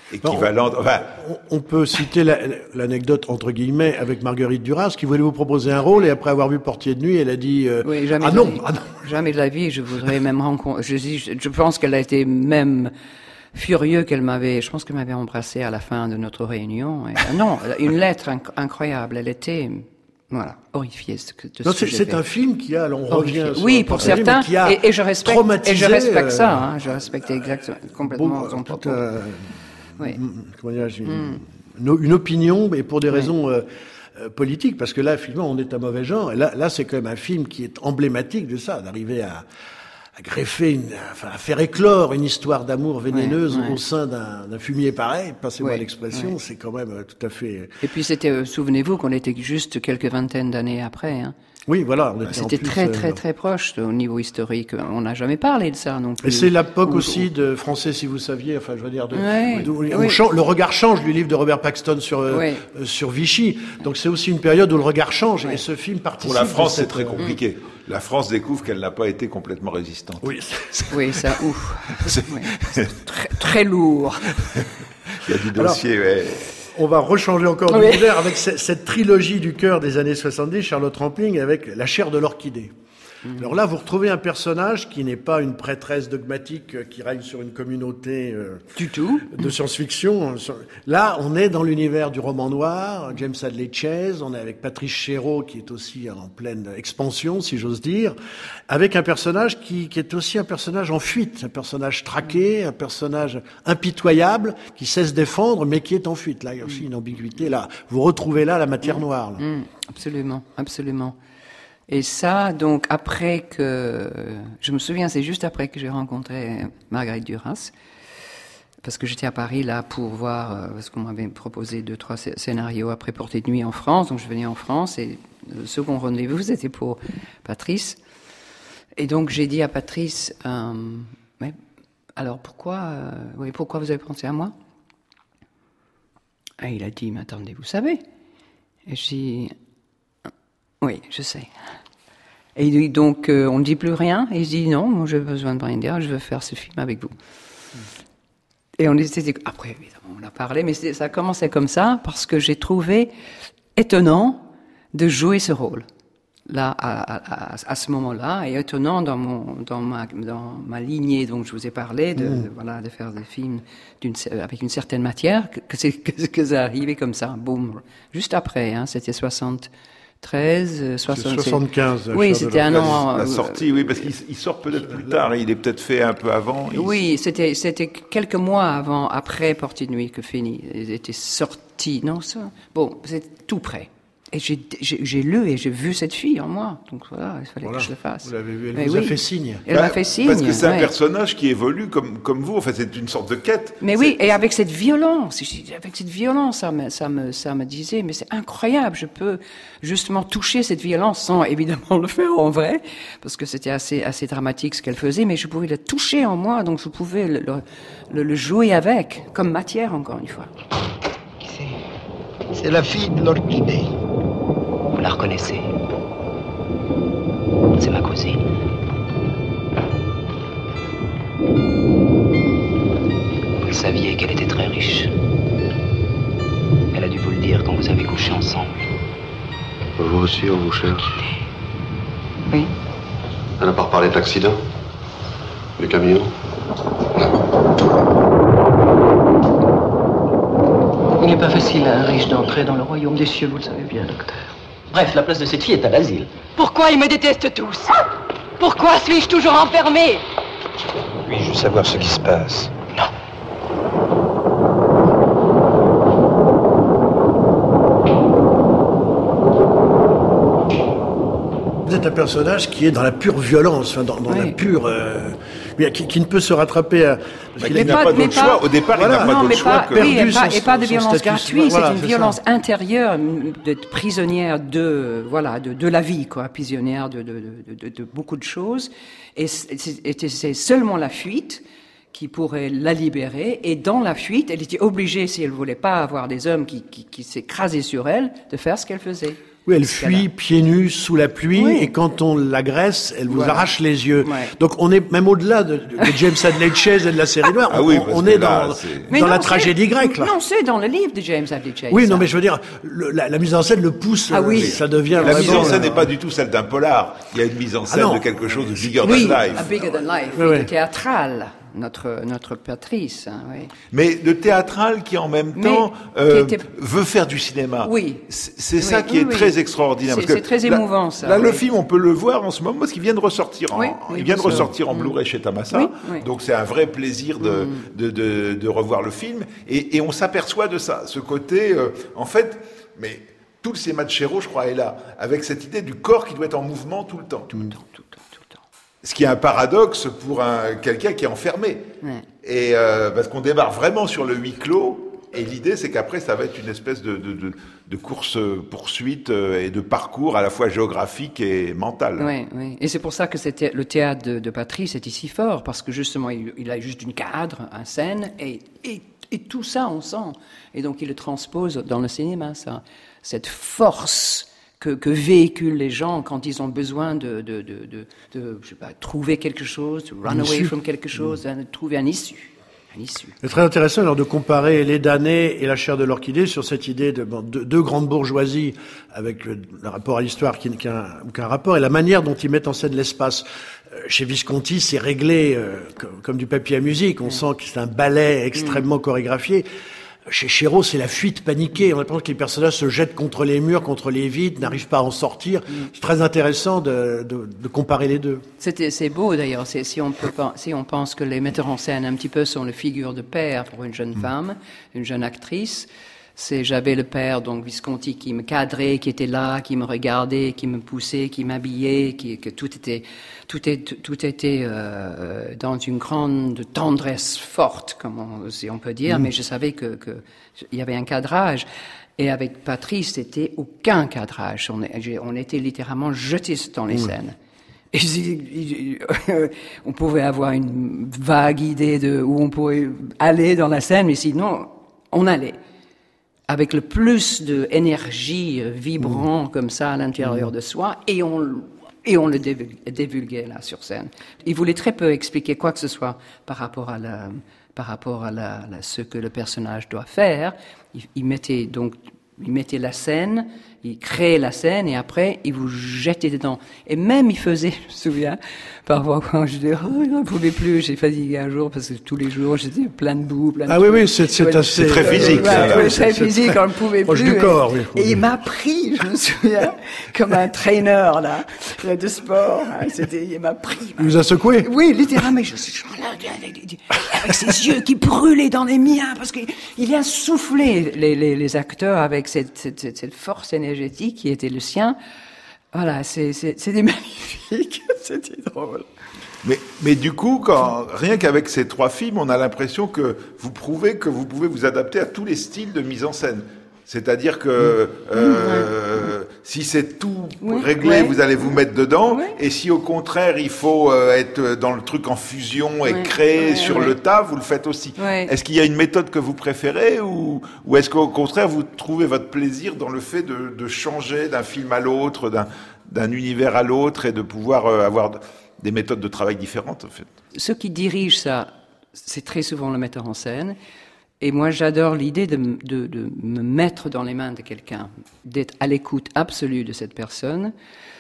équivalente. Enfin, on, on peut citer la, l'anecdote entre guillemets avec Marguerite Duras qui voulait vous proposer un rôle et après avoir vu Portier de nuit, elle a dit euh, oui, jamais ah, non, ah non, jamais de la vie. Je voudrais même rencontrer. Je, je, je pense qu'elle a été même furieux qu'elle m'avait. Je pense qu'elle m'avait embrassé à la fin de notre réunion. Et, euh, non, une lettre inc- incroyable. Elle était voilà horrifiée de ce que. De non, ce c'est, que c'est un film qui a. On revient. Sur oui, pour certains. Qui a et, et je respecte. Et je respecte euh, ça. Hein, je respecte exactement complètement bon, son propos. Euh, oui. Comment dire, une, mm. une, une opinion, mais pour des oui. raisons euh, euh, politiques, parce que là, finalement, on est à mauvais genre. Et là, là, c'est quand même un film qui est emblématique de ça, d'arriver à. à greffer, une, enfin, à faire éclore une histoire d'amour vénéneuse ouais, ouais. au sein d'un, d'un fumier pareil, passez-moi ouais, l'expression, ouais. c'est quand même euh, tout à fait... Et puis c'était, euh, souvenez-vous qu'on était juste quelques vingtaines d'années après. Hein. Oui, voilà. On était c'était en plus, très, euh, très, très proche au niveau historique. On n'a jamais parlé de ça non plus. Et c'est l'époque Ou, aussi de Français, si vous saviez, enfin, je veux dire, de, ouais, de, oui. on change, le regard change du livre de Robert Paxton sur, ouais. euh, sur Vichy. Donc c'est aussi une période où le regard change, ouais. et ce film participe... Pour la France, cette, c'est très compliqué. Mmh. La France découvre qu'elle n'a pas été complètement résistante. Oui, oui ça, ouf. c'est... Oui. C'est très, très lourd. Il y a du dossier, Alors, ouais. On va rechanger encore oui. d'univers avec cette, cette trilogie du cœur des années soixante-dix, Charlotte Rampling, avec La chair de l'orchidée. Mmh. Alors là, vous retrouvez un personnage qui n'est pas une prêtresse dogmatique qui règne sur une communauté euh, du tout de science-fiction. Là, on est dans l'univers du roman noir, James Hadley Chase, on est avec Patrice Chéreau qui est aussi en pleine expansion, si j'ose dire, avec un personnage qui, qui est aussi un personnage en fuite, un personnage traqué, un personnage impitoyable, qui sait se défendre, mais qui est en fuite. Là, il y a aussi une ambiguïté. Là, vous retrouvez là la matière mmh. noire. Là. Mmh. Absolument, absolument. Et ça, donc, après que... Je me souviens, c'est juste après que j'ai rencontré Marguerite Duras, parce que j'étais à Paris, là, pour voir... Parce qu'on m'avait proposé deux, trois scénarios après Portée de nuit en France, donc je venais en France, et le second rendez-vous, c'était pour Patrice. Et donc, j'ai dit à Patrice, euh, mais, alors, pourquoi, euh, oui, pourquoi vous avez pensé à moi? Et il a dit, mais attendez, vous savez. Et j'ai dit... Oui, je sais. Et donc, euh, on ne dit plus rien. Et il dit, non, moi, j'ai besoin de rien dire, je veux faire ce film avec vous. Mmh. Et on était... Après, évidemment, on a parlé, mais ça a commencé comme ça, parce que j'ai trouvé étonnant de jouer ce rôle, là, à, à, à, à ce moment-là, et étonnant dans, mon, dans, ma, dans ma lignée dont je vous ai parlé, de, mmh. de, voilà, de faire des films d'une, avec une certaine matière, que, que, c'est, que, que ça arrivait comme ça, boum. Juste après, hein, c'était soixante... treize, soixante, soixante-quinze. Oui, c'était un an. La sortie, oui, parce qu'il il sort peut-être plus tard. Il est peut-être fait un peu avant. Il... Oui, c'était c'était quelques mois avant, après Portée de nuit que Fini était sorti. Non, ça. Bon, c'est tout près. Et j'ai, j'ai, j'ai lu et j'ai vu cette fille en moi. Donc voilà, il fallait voilà, que je le fasse. Vous l'avez vu, elle mais vous oui, a fait signe. Elle bah, m'a fait signe. Parce que c'est ouais. un personnage qui évolue comme, comme vous. En fait, c'est une sorte de quête. Mais c'est... oui, et avec cette violence, avec cette violence, ça me, ça me, ça me disait, mais c'est incroyable, je peux justement toucher cette violence sans évidemment le faire en vrai, parce que c'était assez, assez dramatique ce qu'elle faisait, mais je pouvais la toucher en moi, donc je pouvais le, le, le jouer avec, comme matière encore une fois. Qui c'est? C'est la fille de l'orchidée. Vous la reconnaissez? C'est ma cousine. Vous le saviez qu'elle était très riche. Elle a dû vous le dire quand vous avez couché ensemble. Vous aussi, on vous cherche. Oui. Elle n'a pas reparlé de l'accident? Du camion? Il n'est pas facile à un riche d'entrer dans le royaume des cieux, vous le savez bien, docteur. Bref, la place de cette fille est à l'asile. Pourquoi ils me détestent tous? Pourquoi suis-je toujours enfermé? Puis-je savoir ce qui se passe? Non. Vous êtes un personnage qui est dans la pure violence, dans, dans oui. la pure... Euh, qui, qui ne peut se rattraper à... Parce qu'il n'a pas, pas d'autre choix. Au départ, voilà. il n'a pas non, d'autre choix pas, que... Oui, et son, pas, et pas de violence gratuite, voilà, c'est une violence ça. intérieure, d'être prisonnière de, voilà, de, de la vie, quoi, prisonnière de, de, de, de, de beaucoup de choses. Et c'est, c'est seulement la fuite qui pourrait la libérer. Et dans la fuite, elle était obligée, si elle voulait pas avoir des hommes qui, qui, qui s'écrasaient sur elle, de faire ce qu'elle faisait. Oui, elle fuit pieds nus sous la pluie, oui. Et quand on l'agresse, elle vous voilà. arrache les yeux. Ouais. Donc on est même au-delà de, de James Hadley Chase et de la série noire. Ah oui, on, on est là, dans, c'est... dans non, la tragédie grecque. Là. Non, c'est dans le livre de James Hadley Chase. Oui, non, mais je veux dire, le, la, la mise en scène le pousse. Ah oui. Ça devient. La mise en scène euh... n'est pas du tout celle d'un polar. Il y a une mise en scène ah de quelque chose de bigger oui, than life. Oui, bigger than life, oui, oui. de théâtral. Notre, notre Patrice, hein, oui. Mais de théâtral qui en même temps euh, était... veut faire du cinéma. Oui. C'est, c'est oui, ça qui oui, est oui. très extraordinaire. C'est, parce que c'est très émouvant là, ça. Là, oui. le film, on peut le voir en ce moment parce qu'il vient de ressortir. En, oui, oui, il vient de ressortir sûr. en Blu-ray chez Tamassa. Oui, oui. Donc c'est un vrai plaisir de, mm. de, de, de revoir le film. Et, et on s'aperçoit de ça, ce côté, euh, en fait, mais tout le cinéma de Chéreau, je crois, est là, avec cette idée du corps qui doit être en mouvement tout le temps. Tout le temps, tout le temps. Ce qui est un paradoxe pour un, quelqu'un qui est enfermé. Ouais. Et euh, parce qu'on démarre vraiment sur le huis clos, et l'idée c'est qu'après ça va être une espèce de, de, de, de course-poursuite et de parcours à la fois géographique et mental. Oui, oui. Et c'est pour ça que c'était, le théâtre de, de Patrice était si fort, parce que justement il, il a juste une cadre, une scène, et, et, et tout ça on sent. Et donc il le transpose dans le cinéma, ça. Cette force Que, que véhiculent les gens quand ils ont besoin de, de, de, de, de je sais pas, trouver quelque chose, de run away from quelque chose, de trouver un issue. Un issue. C'est très intéressant alors de comparer les damnés et la chair de l'orchidée sur cette idée de, bon, de deux grandes bourgeoisies avec le, le rapport à l'histoire qui n'a qu'un, qu'un rapport et la manière dont ils mettent en scène l'espace. Chez Visconti, c'est réglé euh, comme, comme du papier à musique. On mmh. sent que c'est un ballet extrêmement mmh. chorégraphié. Chez Chéreau, c'est la fuite paniquée. On a l'impression que les personnages se jettent contre les murs, contre les vitres, n'arrivent pas à en sortir. Mm. C'est très intéressant de, de, de comparer les deux. C'était, c'est beau d'ailleurs. C'est, si, on peut, si on pense que les metteurs en scène un petit peu sont le figure de père pour une jeune mm. femme, une jeune actrice. C'est, j'avais le père, donc Visconti, qui me cadrait, qui était là, qui me regardait, qui me poussait, qui m'habillait, qui, que tout était, tout, est, tout était euh, dans une grande tendresse forte, comme on, si on peut dire. Mmh. Mais je savais que, que il y avait un cadrage. Et avec Patrice, c'était aucun cadrage. On, on était littéralement jetés dans les mmh. scènes. Et on pouvait avoir une vague idée de où on pourrait aller dans la scène, mais sinon, on allait. Avec le plus d'énergie vibrant mmh. comme ça à l'intérieur mmh. de soi, et on, et on le divulguait là sur scène. Il voulait très peu expliquer quoi que ce soit par rapport à la, par rapport à la, la, ce que le personnage doit faire. Il, il mettait donc, il mettait la scène, il créait la scène, et après, il vous jetait dedans. Et même, il faisait, je me souviens, parfois, quand je disais, oh, il n'en pouvait plus, j'ai fatigué un jour, parce que tous les jours, j'étais plein de boue, plein de... Ah oui, oui, c'est, c'est assez... C'est très physique, ouais, ça. Ouais, très physique, on ne pouvait proche plus. du corps, oui. Et il m'a pris, je me souviens, comme un trainer, là, de sport. Hein, c'était, il m'a pris. Il vous a secoué? Oui, littéralement, je suis là, avec ses yeux qui brûlaient dans les miens, parce qu'il a soufflé les, les, les acteurs avec cette, cette, cette, cette force énergétique qui était le sien. Voilà, c'est, c'est, c'était magnifique, c'était drôle. Mais, mais du coup, quand, rien qu'avec ces trois films, on a l'impression que vous prouvez que vous pouvez vous adapter à tous les styles de mise en scène. C'est-à-dire que mmh. euh, mmh. si c'est tout oui, réglé, ouais. vous allez vous mettre dedans. Oui. Et si au contraire, il faut euh, être dans le truc en fusion et oui. créer oui, sur oui. le tas, vous le faites aussi. Oui. Est-ce qu'il y a une méthode que vous préférez ou, ou est-ce qu'au contraire, vous trouvez votre plaisir dans le fait de, de changer d'un film à l'autre, d'un, d'un univers à l'autre et de pouvoir euh, avoir des méthodes de travail différentes, en fait? Ceux qui dirigent ça, c'est très souvent le metteur en scène. Et moi, j'adore l'idée de, de, de me mettre dans les mains de quelqu'un, d'être à l'écoute absolue de cette personne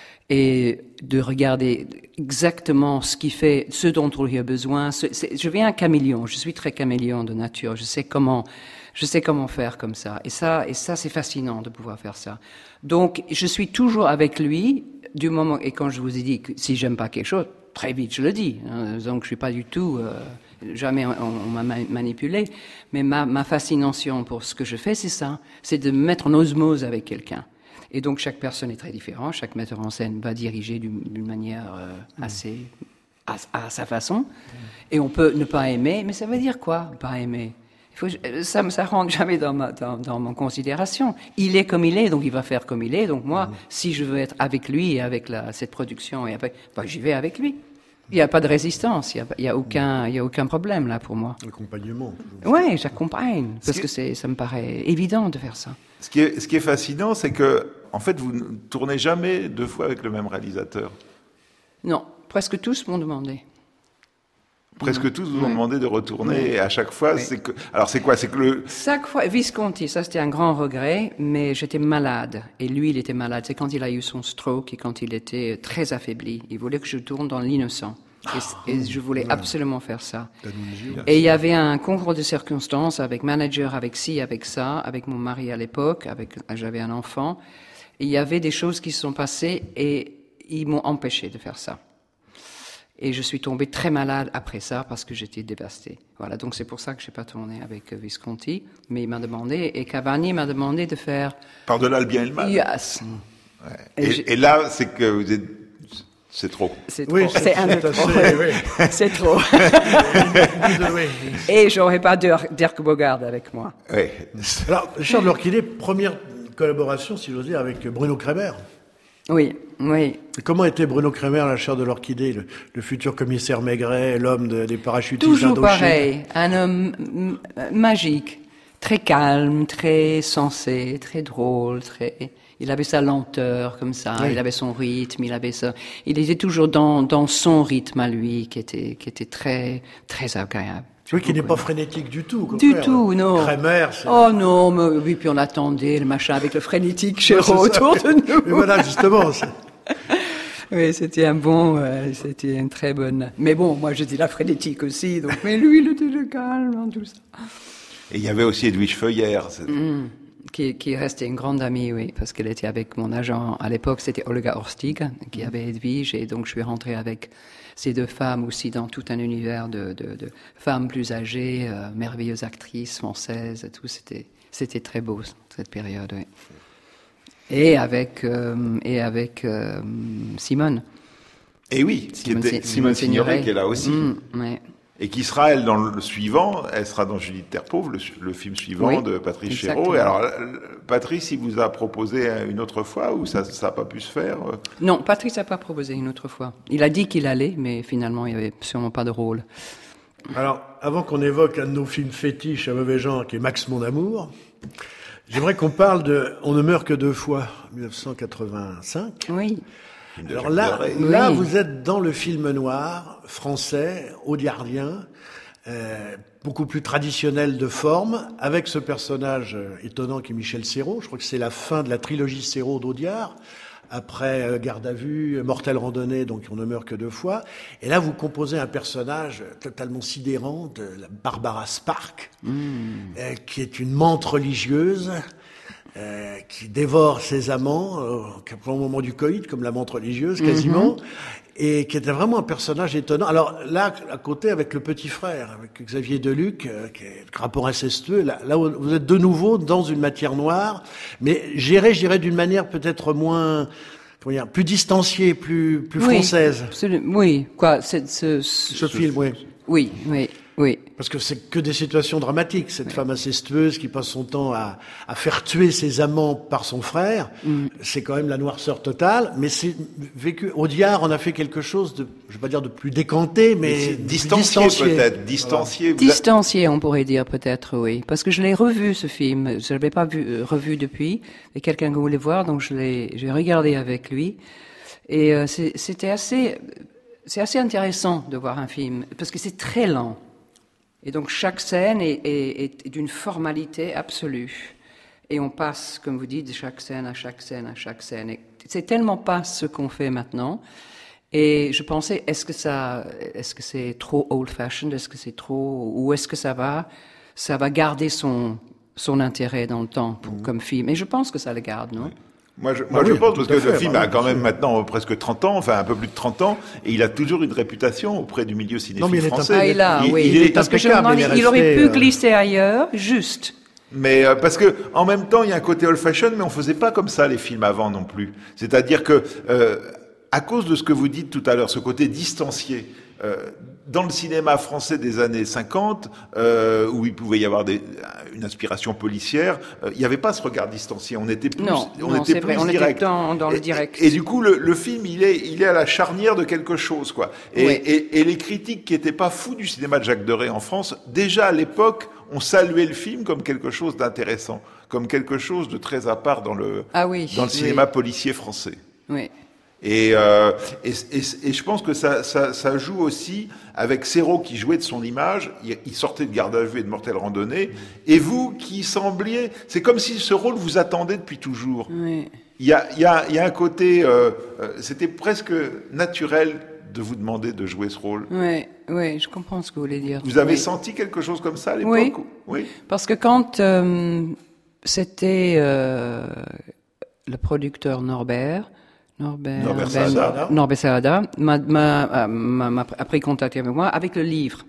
et de regarder exactement ce qui fait, ce dont il a besoin. Ce, c'est, je viens un caméléon, je suis très caméléon de nature, je sais comment, je sais comment faire comme ça. Et ça, et ça, c'est fascinant de pouvoir faire ça. Donc, je suis toujours avec lui du moment, et quand je vous ai dit que si j'aime pas quelque chose, très vite je le dis. Hein, donc, je suis pas du tout... Euh, Jamais on, on m'a manipulé, mais ma, ma fascination pour ce que je fais, c'est ça, c'est de me mettre en osmose avec quelqu'un. Et donc chaque personne est très différente, chaque metteur en scène va diriger d'une, d'une manière euh, assez à, à sa façon. Et on peut ne pas aimer, mais ça veut dire quoi, pas aimer? Il faut, ça ça rentre jamais dans ma dans, dans mon considération. Il est comme il est, donc il va faire comme il est. Donc moi, mmh. si je veux être avec lui et avec la, cette production et avec, bah, j'y vais avec lui. Il n'y a pas de résistance, il n'y a, il y a, aucun, il y a aucun problème là pour moi. Accompagnement. Oui, j'accompagne, parce que c'est, ça me paraît évident de faire ça. Ce qui est, ce qui est fascinant, c'est que, en fait, vous ne tournez jamais deux fois avec le même réalisateur. Non, presque tous m'ont demandé. Presque mmh. tous vous ont ouais. demandé de retourner, ouais. et à chaque fois, ouais. c'est que... Alors, c'est quoi? C'est que le... Chaque fois, Visconti, ça c'était un grand regret, mais j'étais malade, et lui, il était malade. C'est quand il a eu son stroke et quand il était très affaibli. Il voulait que je tourne dans L'Innocent. Et, et je voulais absolument faire ça. Et il y avait un concours de circonstances avec manager, avec ci, avec ça, avec mon mari à l'époque, avec, j'avais un enfant. Et il y avait des choses qui se sont passées et ils m'ont empêché de faire ça. Et je suis tombée très malade après ça parce que j'étais dévastée. Voilà, donc c'est pour ça que je n'ai pas tourné avec Visconti, mais il m'a demandé, et Cavani m'a demandé de faire... Par-delà le bien et le mal. Yes. Ouais. Et, et, et là, c'est que vous êtes... C'est trop. C'est trop. Oui, c'est, c'est un peu trop. Oui. C'est trop. Et j'aurais pas Dirk, Dirk Bogarde avec moi. Oui. Alors, Charles de l'Orchidée, première collaboration, si j'ose dire, avec Bruno Kremer. Oui, oui. Comment était Bruno Kremer, la chair de l'Orchidée, le, le futur commissaire Maigret, l'homme de, des parachutistes Toujours d'Indochine? pareil, un homme m- magique, très calme, très sensé, très drôle, très... Il avait sa lenteur comme ça, oui. Il avait son rythme, il avait ça. Il était toujours dans, dans son rythme à lui, qui était, qui était très, très agréable. Oui, qui n'est pas frénétique du tout. Du tout, non. Kremer, c'est... Oh non, mais oui, puis on attendait le machin avec le frénétique Chéreau autour de nous. Mais voilà, justement. C'est... Oui, c'était un bon, euh, c'était une très bonne. Mais bon, moi j'étais la frénétique aussi, donc, mais lui, il était le calme, hein, tout ça. Et il y avait aussi Edwige Feuillère. Mmh. Qui, qui restait une grande amie, oui, parce qu'elle était avec mon agent à l'époque, c'était Olga Orstig, qui avait Edwige, et donc je suis rentrée avec ces deux femmes aussi dans tout un univers de, de, de femmes plus âgées, euh, merveilleuses actrices françaises, et tout, c'était, c'était très beau, cette période, oui. Et avec, euh, et avec euh, Simone. Et oui, Simone, qui était, Simone Signoret, qui est là aussi. Mmh, ouais. Et qui sera, elle, dans le suivant, elle sera dans Judith Terpauvre, le, le film suivant oui, de Patrice Chéreau. Et alors, Patrice, il vous a proposé une autre fois ou ça n'a pas pu se faire? Non, Patrice n'a pas proposé une autre fois. Il a dit qu'il allait, mais finalement, il n'y avait sûrement pas de rôle. Alors, avant qu'on évoque un de nos films fétiches à mauvais genre, qui est Max mon amour, j'aimerais qu'on parle de On ne meurt que deux fois, dix-neuf cent quatre-vingt-cinq. Oui. Alors là, là, vous êtes dans le film noir français, audiardien, euh, beaucoup plus traditionnel de forme, avec ce personnage étonnant qui est Michel Serrault. Je crois que c'est la fin de la trilogie Serrault d'Audiard. Après euh, Garde à vue, Mortelle randonnée, donc On ne meurt que deux fois. Et là, vous composez un personnage totalement sidérant de la Barbara Spark, mmh. euh, qui est une menthe religieuse. Euh, qui dévore ses amants euh, au moment du coït, comme la menthe religieuse, quasiment, mm-hmm. et qui était vraiment un personnage étonnant. Alors là, à côté, avec le petit frère, avec Xavier Deluc, euh, qui est un rapport incestueux, là, là, vous êtes de nouveau dans une matière noire, mais géré, je dirais, d'une manière peut-être moins... Comment dire, plus distanciée, plus, plus oui, française. Absolument. Oui, quoi, c'est, ce, ce, ce film, oui. Oui, oui. Oui. Parce que c'est que des situations dramatiques. Cette oui. femme incestueuse qui passe son temps à, à faire tuer ses amants par son frère, mm. c'est quand même la noirceur totale. Mais c'est vécu. Audiard en a fait quelque chose de, je vais pas dire de plus décanté, mais, mais distancié, distancié peut-être, distancié. Voilà. Distancié, on pourrait dire peut-être, oui. Parce que je l'ai revu ce film. Je l'avais pas vu euh, revu depuis. Et quelqu'un qui voulait voir, donc je l'ai, j'ai regardé avec lui. Et euh, c'est, c'était assez, c'est assez intéressant de voir un film parce que c'est très lent. Et donc chaque scène est, est, est d'une formalité absolue. Et on passe, comme vous dites, de chaque scène à chaque scène à chaque scène. Et c'est tellement pas ce qu'on fait maintenant. Et je pensais, est-ce que ça, est-ce que c'est trop old-fashioned, est-ce que c'est trop, ou est-ce que ça va, ça va garder son son intérêt dans le temps pour, mmh. comme film. Et je pense que ça le garde, non? Oui. Moi, je, moi, ah je oui, pense, parce que fait, le film bah, a quand même maintenant presque trente ans, enfin un peu plus de trente ans, et il a toujours une réputation auprès du milieu cinéphile non, mais il français. Ah, il a, il, oui. Il est parce que je me demande, il, il aurait pu glisser ailleurs, juste. Mais euh, parce que en même temps, il y a un côté old-fashioned, mais on faisait pas comme ça les films avant non plus. C'est-à-dire que euh, à cause de ce que vous dites tout à l'heure, ce côté distancié, euh, dans le cinéma français des années cinquante, euh, où il pouvait y avoir des, une inspiration policière, euh, il n'y avait pas ce regard distancié. On était plus, non, on non, était c'est plus vrai, on direct. était dans, dans le direct. Et, et du coup, le, le film, il est, il est à la charnière de quelque chose, quoi. Et, oui. et, et les critiques qui n'étaient pas fous du cinéma de Jacques Deray en France, déjà à l'époque, ont salué le film comme quelque chose d'intéressant, comme quelque chose de très à part dans le, ah oui, dans le cinéma oui. policier français. Oui. Et, euh, et, et, et je pense que ça, ça, ça joue aussi avec Serrault qui jouait de son image, il, il sortait de Garde à vue et de Mortelle Randonnée, et vous qui sembliez, c'est comme si ce rôle vous attendait depuis toujours. Oui. Il y a, il y a, il y a un côté, euh, euh, c'était presque naturel de vous demander de jouer ce rôle. Oui, oui, je comprends ce que vous voulez dire. Vous avez oui. senti quelque chose comme ça à l'époque? Oui, oui. Parce que quand euh, c'était euh, le producteur Norbert, Norbert, Norbert ben, Salada, Norbert Salada m'a, m'a, m'a, m'a a pris contact avec moi avec le livre.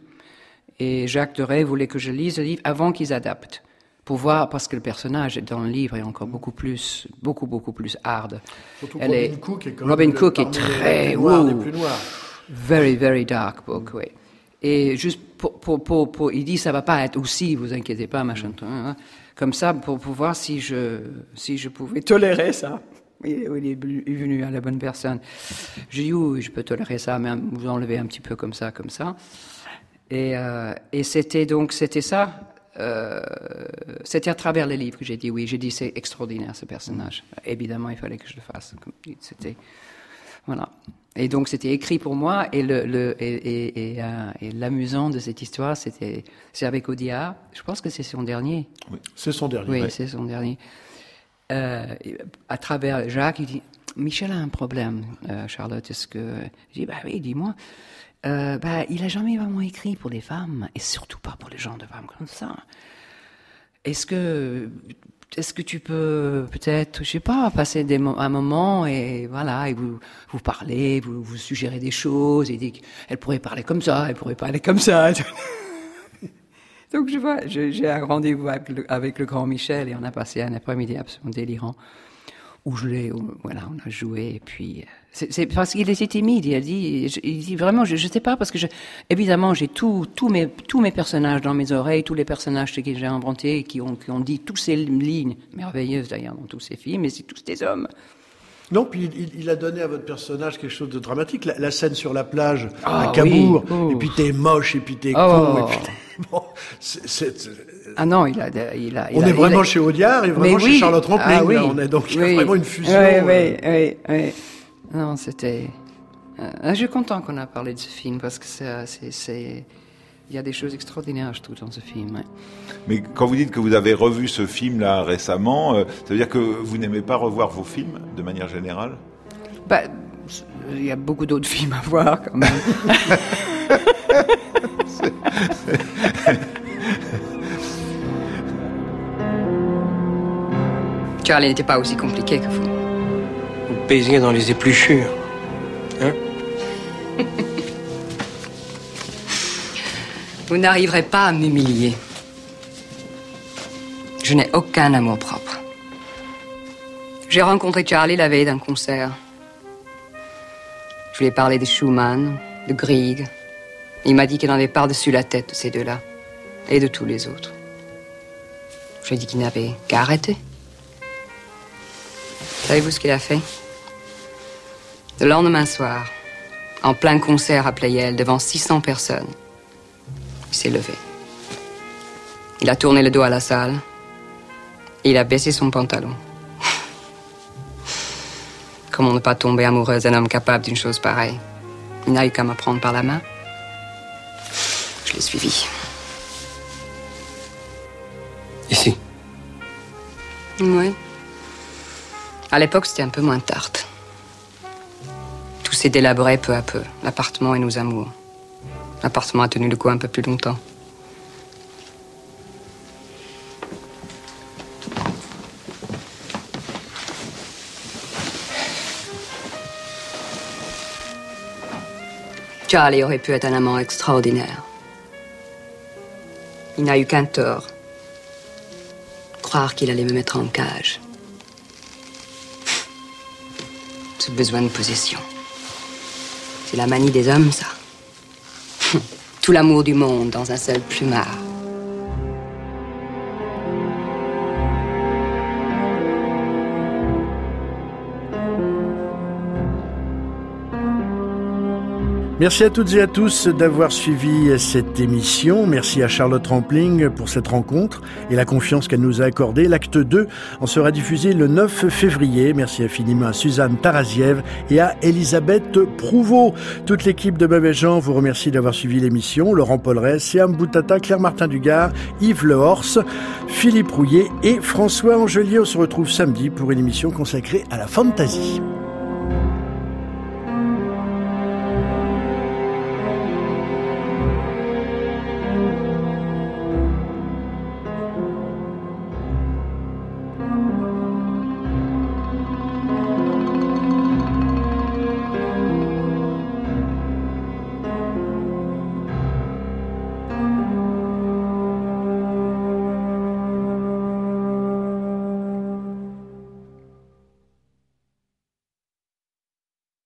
Et Jacques Deray voulait que je lise le livre avant qu'ils adaptent. Pour voir, parce que le personnage dans le livre est encore beaucoup plus, beaucoup, beaucoup plus hard. Surtout Elle Robin est, Cook est quand Robin même Cook est parmi très, les noirs, wow, les plus noirs. Very, very dark book, oui. Et juste pour, pour, pour, pour, il dit ça va pas être aussi, vous inquiétez pas, machin, hein, comme ça, pour, pour voir si je, si je pouvais tolérer ça. Il, il est venu à la bonne personne. J'ai dit oui, je peux tolérer ça, mais vous enlevez un petit peu comme ça, comme ça. Et, euh, et c'était donc, c'était ça. Euh, c'était à travers les livres que j'ai dit oui. J'ai dit c'est extraordinaire ce personnage. Évidemment, il fallait que je le fasse. C'était voilà. Et donc c'était écrit pour moi. Et le, le et, et, et, euh, et l'amusant de cette histoire, c'était c'est avec Audiard. Je pense que c'est son dernier. Oui, c'est son dernier. Oui, ouais. c'est son dernier. Euh, à travers Jacques, il dit Michel a un problème. Euh, Charlotte, est-ce que je dis bah oui, dis-moi. Euh, bah, il a jamais vraiment écrit pour les femmes, et surtout pas pour les gens de femmes comme ça. Est-ce que, est-ce que tu peux peut-être, je sais pas, passer des, un moment et voilà, et vous, vous parlez, vous, vous suggérez des choses, et dit qu'elle pourrait parler comme ça, elle pourrait parler comme ça. Donc je vois, je, j'ai un rendez-vous avec le, avec le grand Michel, et on a passé un après-midi absolument délirant. Où je l'ai, où, voilà, on a joué, et puis c'est, c'est parce qu'il était timide. Il a dit, il dit vraiment, je, je sais pas, parce que je, évidemment, j'ai tous, tous mes, tous mes personnages dans mes oreilles, tous les personnages que j'ai inventés, qui ont, qui ont dit toutes ces lignes merveilleuses d'ailleurs dans tous ces films, et c'est tous des hommes. Non, puis il, il a donné à votre personnage quelque chose de dramatique. La, la scène sur la plage oh, à Cabourg, oui. oh. et puis t'es moche, et puis t'es oh. con, et puis t'es... Bon, c'est, c'est, c'est... Ah non, il a, il a. Il on a, est vraiment a... chez Audiard et vraiment oui. chez Charlotte Rampling. Ah, oui. Là, on est donc il y a oui. vraiment une fusion. Oui, euh... oui, oui, oui. Non, c'était. Euh, je suis content qu'on a parlé de ce film parce que c'est, c'est, c'est... il y a des choses extraordinaires, je trouve, dans ce film. Ouais. Mais quand vous dites que vous avez revu ce film-là récemment, euh, ça veut dire que vous n'aimez pas revoir vos films de manière générale? Bah, il y a beaucoup d'autres films à voir quand même. c'est... Charlie n'était pas aussi compliqué que vous. Vous baisiez dans les épluchures. Hein? Vous n'arriverez pas à m'humilier. Je n'ai aucun amour-propre. J'ai rencontré Charlie la veille d'un concert. Je lui ai parlé de Schumann, de Grieg. Il m'a dit qu'il en avait par-dessus la tête de ces deux-là. Et de tous les autres. Je lui ai dit qu'il n'avait qu'à arrêter. Savez-vous ce qu'il a fait? Le lendemain soir, en plein concert à Pleyel, devant six cents personnes, il s'est levé. Il a tourné le dos à la salle et il a baissé son pantalon. Comment ne pas tomber amoureuse d'un homme capable d'une chose pareille? Il n'a eu qu'à me prendre par la main. Je l'ai suivi. Ici? Oui. À l'époque, c'était un peu moins tarte. Tout s'est délabré peu à peu, l'appartement et nos amours. L'appartement a tenu le coup un peu plus longtemps. Charlie aurait pu être un amant extraordinaire. Il n'a eu qu'un tort. Croire qu'il allait me mettre en cage. Ce besoin de possession. C'est la manie des hommes, ça. Tout l'amour du monde dans un seul plumard. Merci à toutes et à tous d'avoir suivi cette émission. Merci à Charlotte Rampling pour cette rencontre et la confiance qu'elle nous a accordée. L'acte deux en sera diffusé le neuf février. Merci infiniment à Suzanne Taraziev et à Elisabeth Prouveau. Toute l'équipe de Mauvais Jean vous remercie d'avoir suivi l'émission. Laurent Polleret, Séam Boutata, Claire-Martin Dugard, Yves Lehorst, Philippe Rouillet et François Angelier. On se retrouve samedi pour une émission consacrée à la fantasy.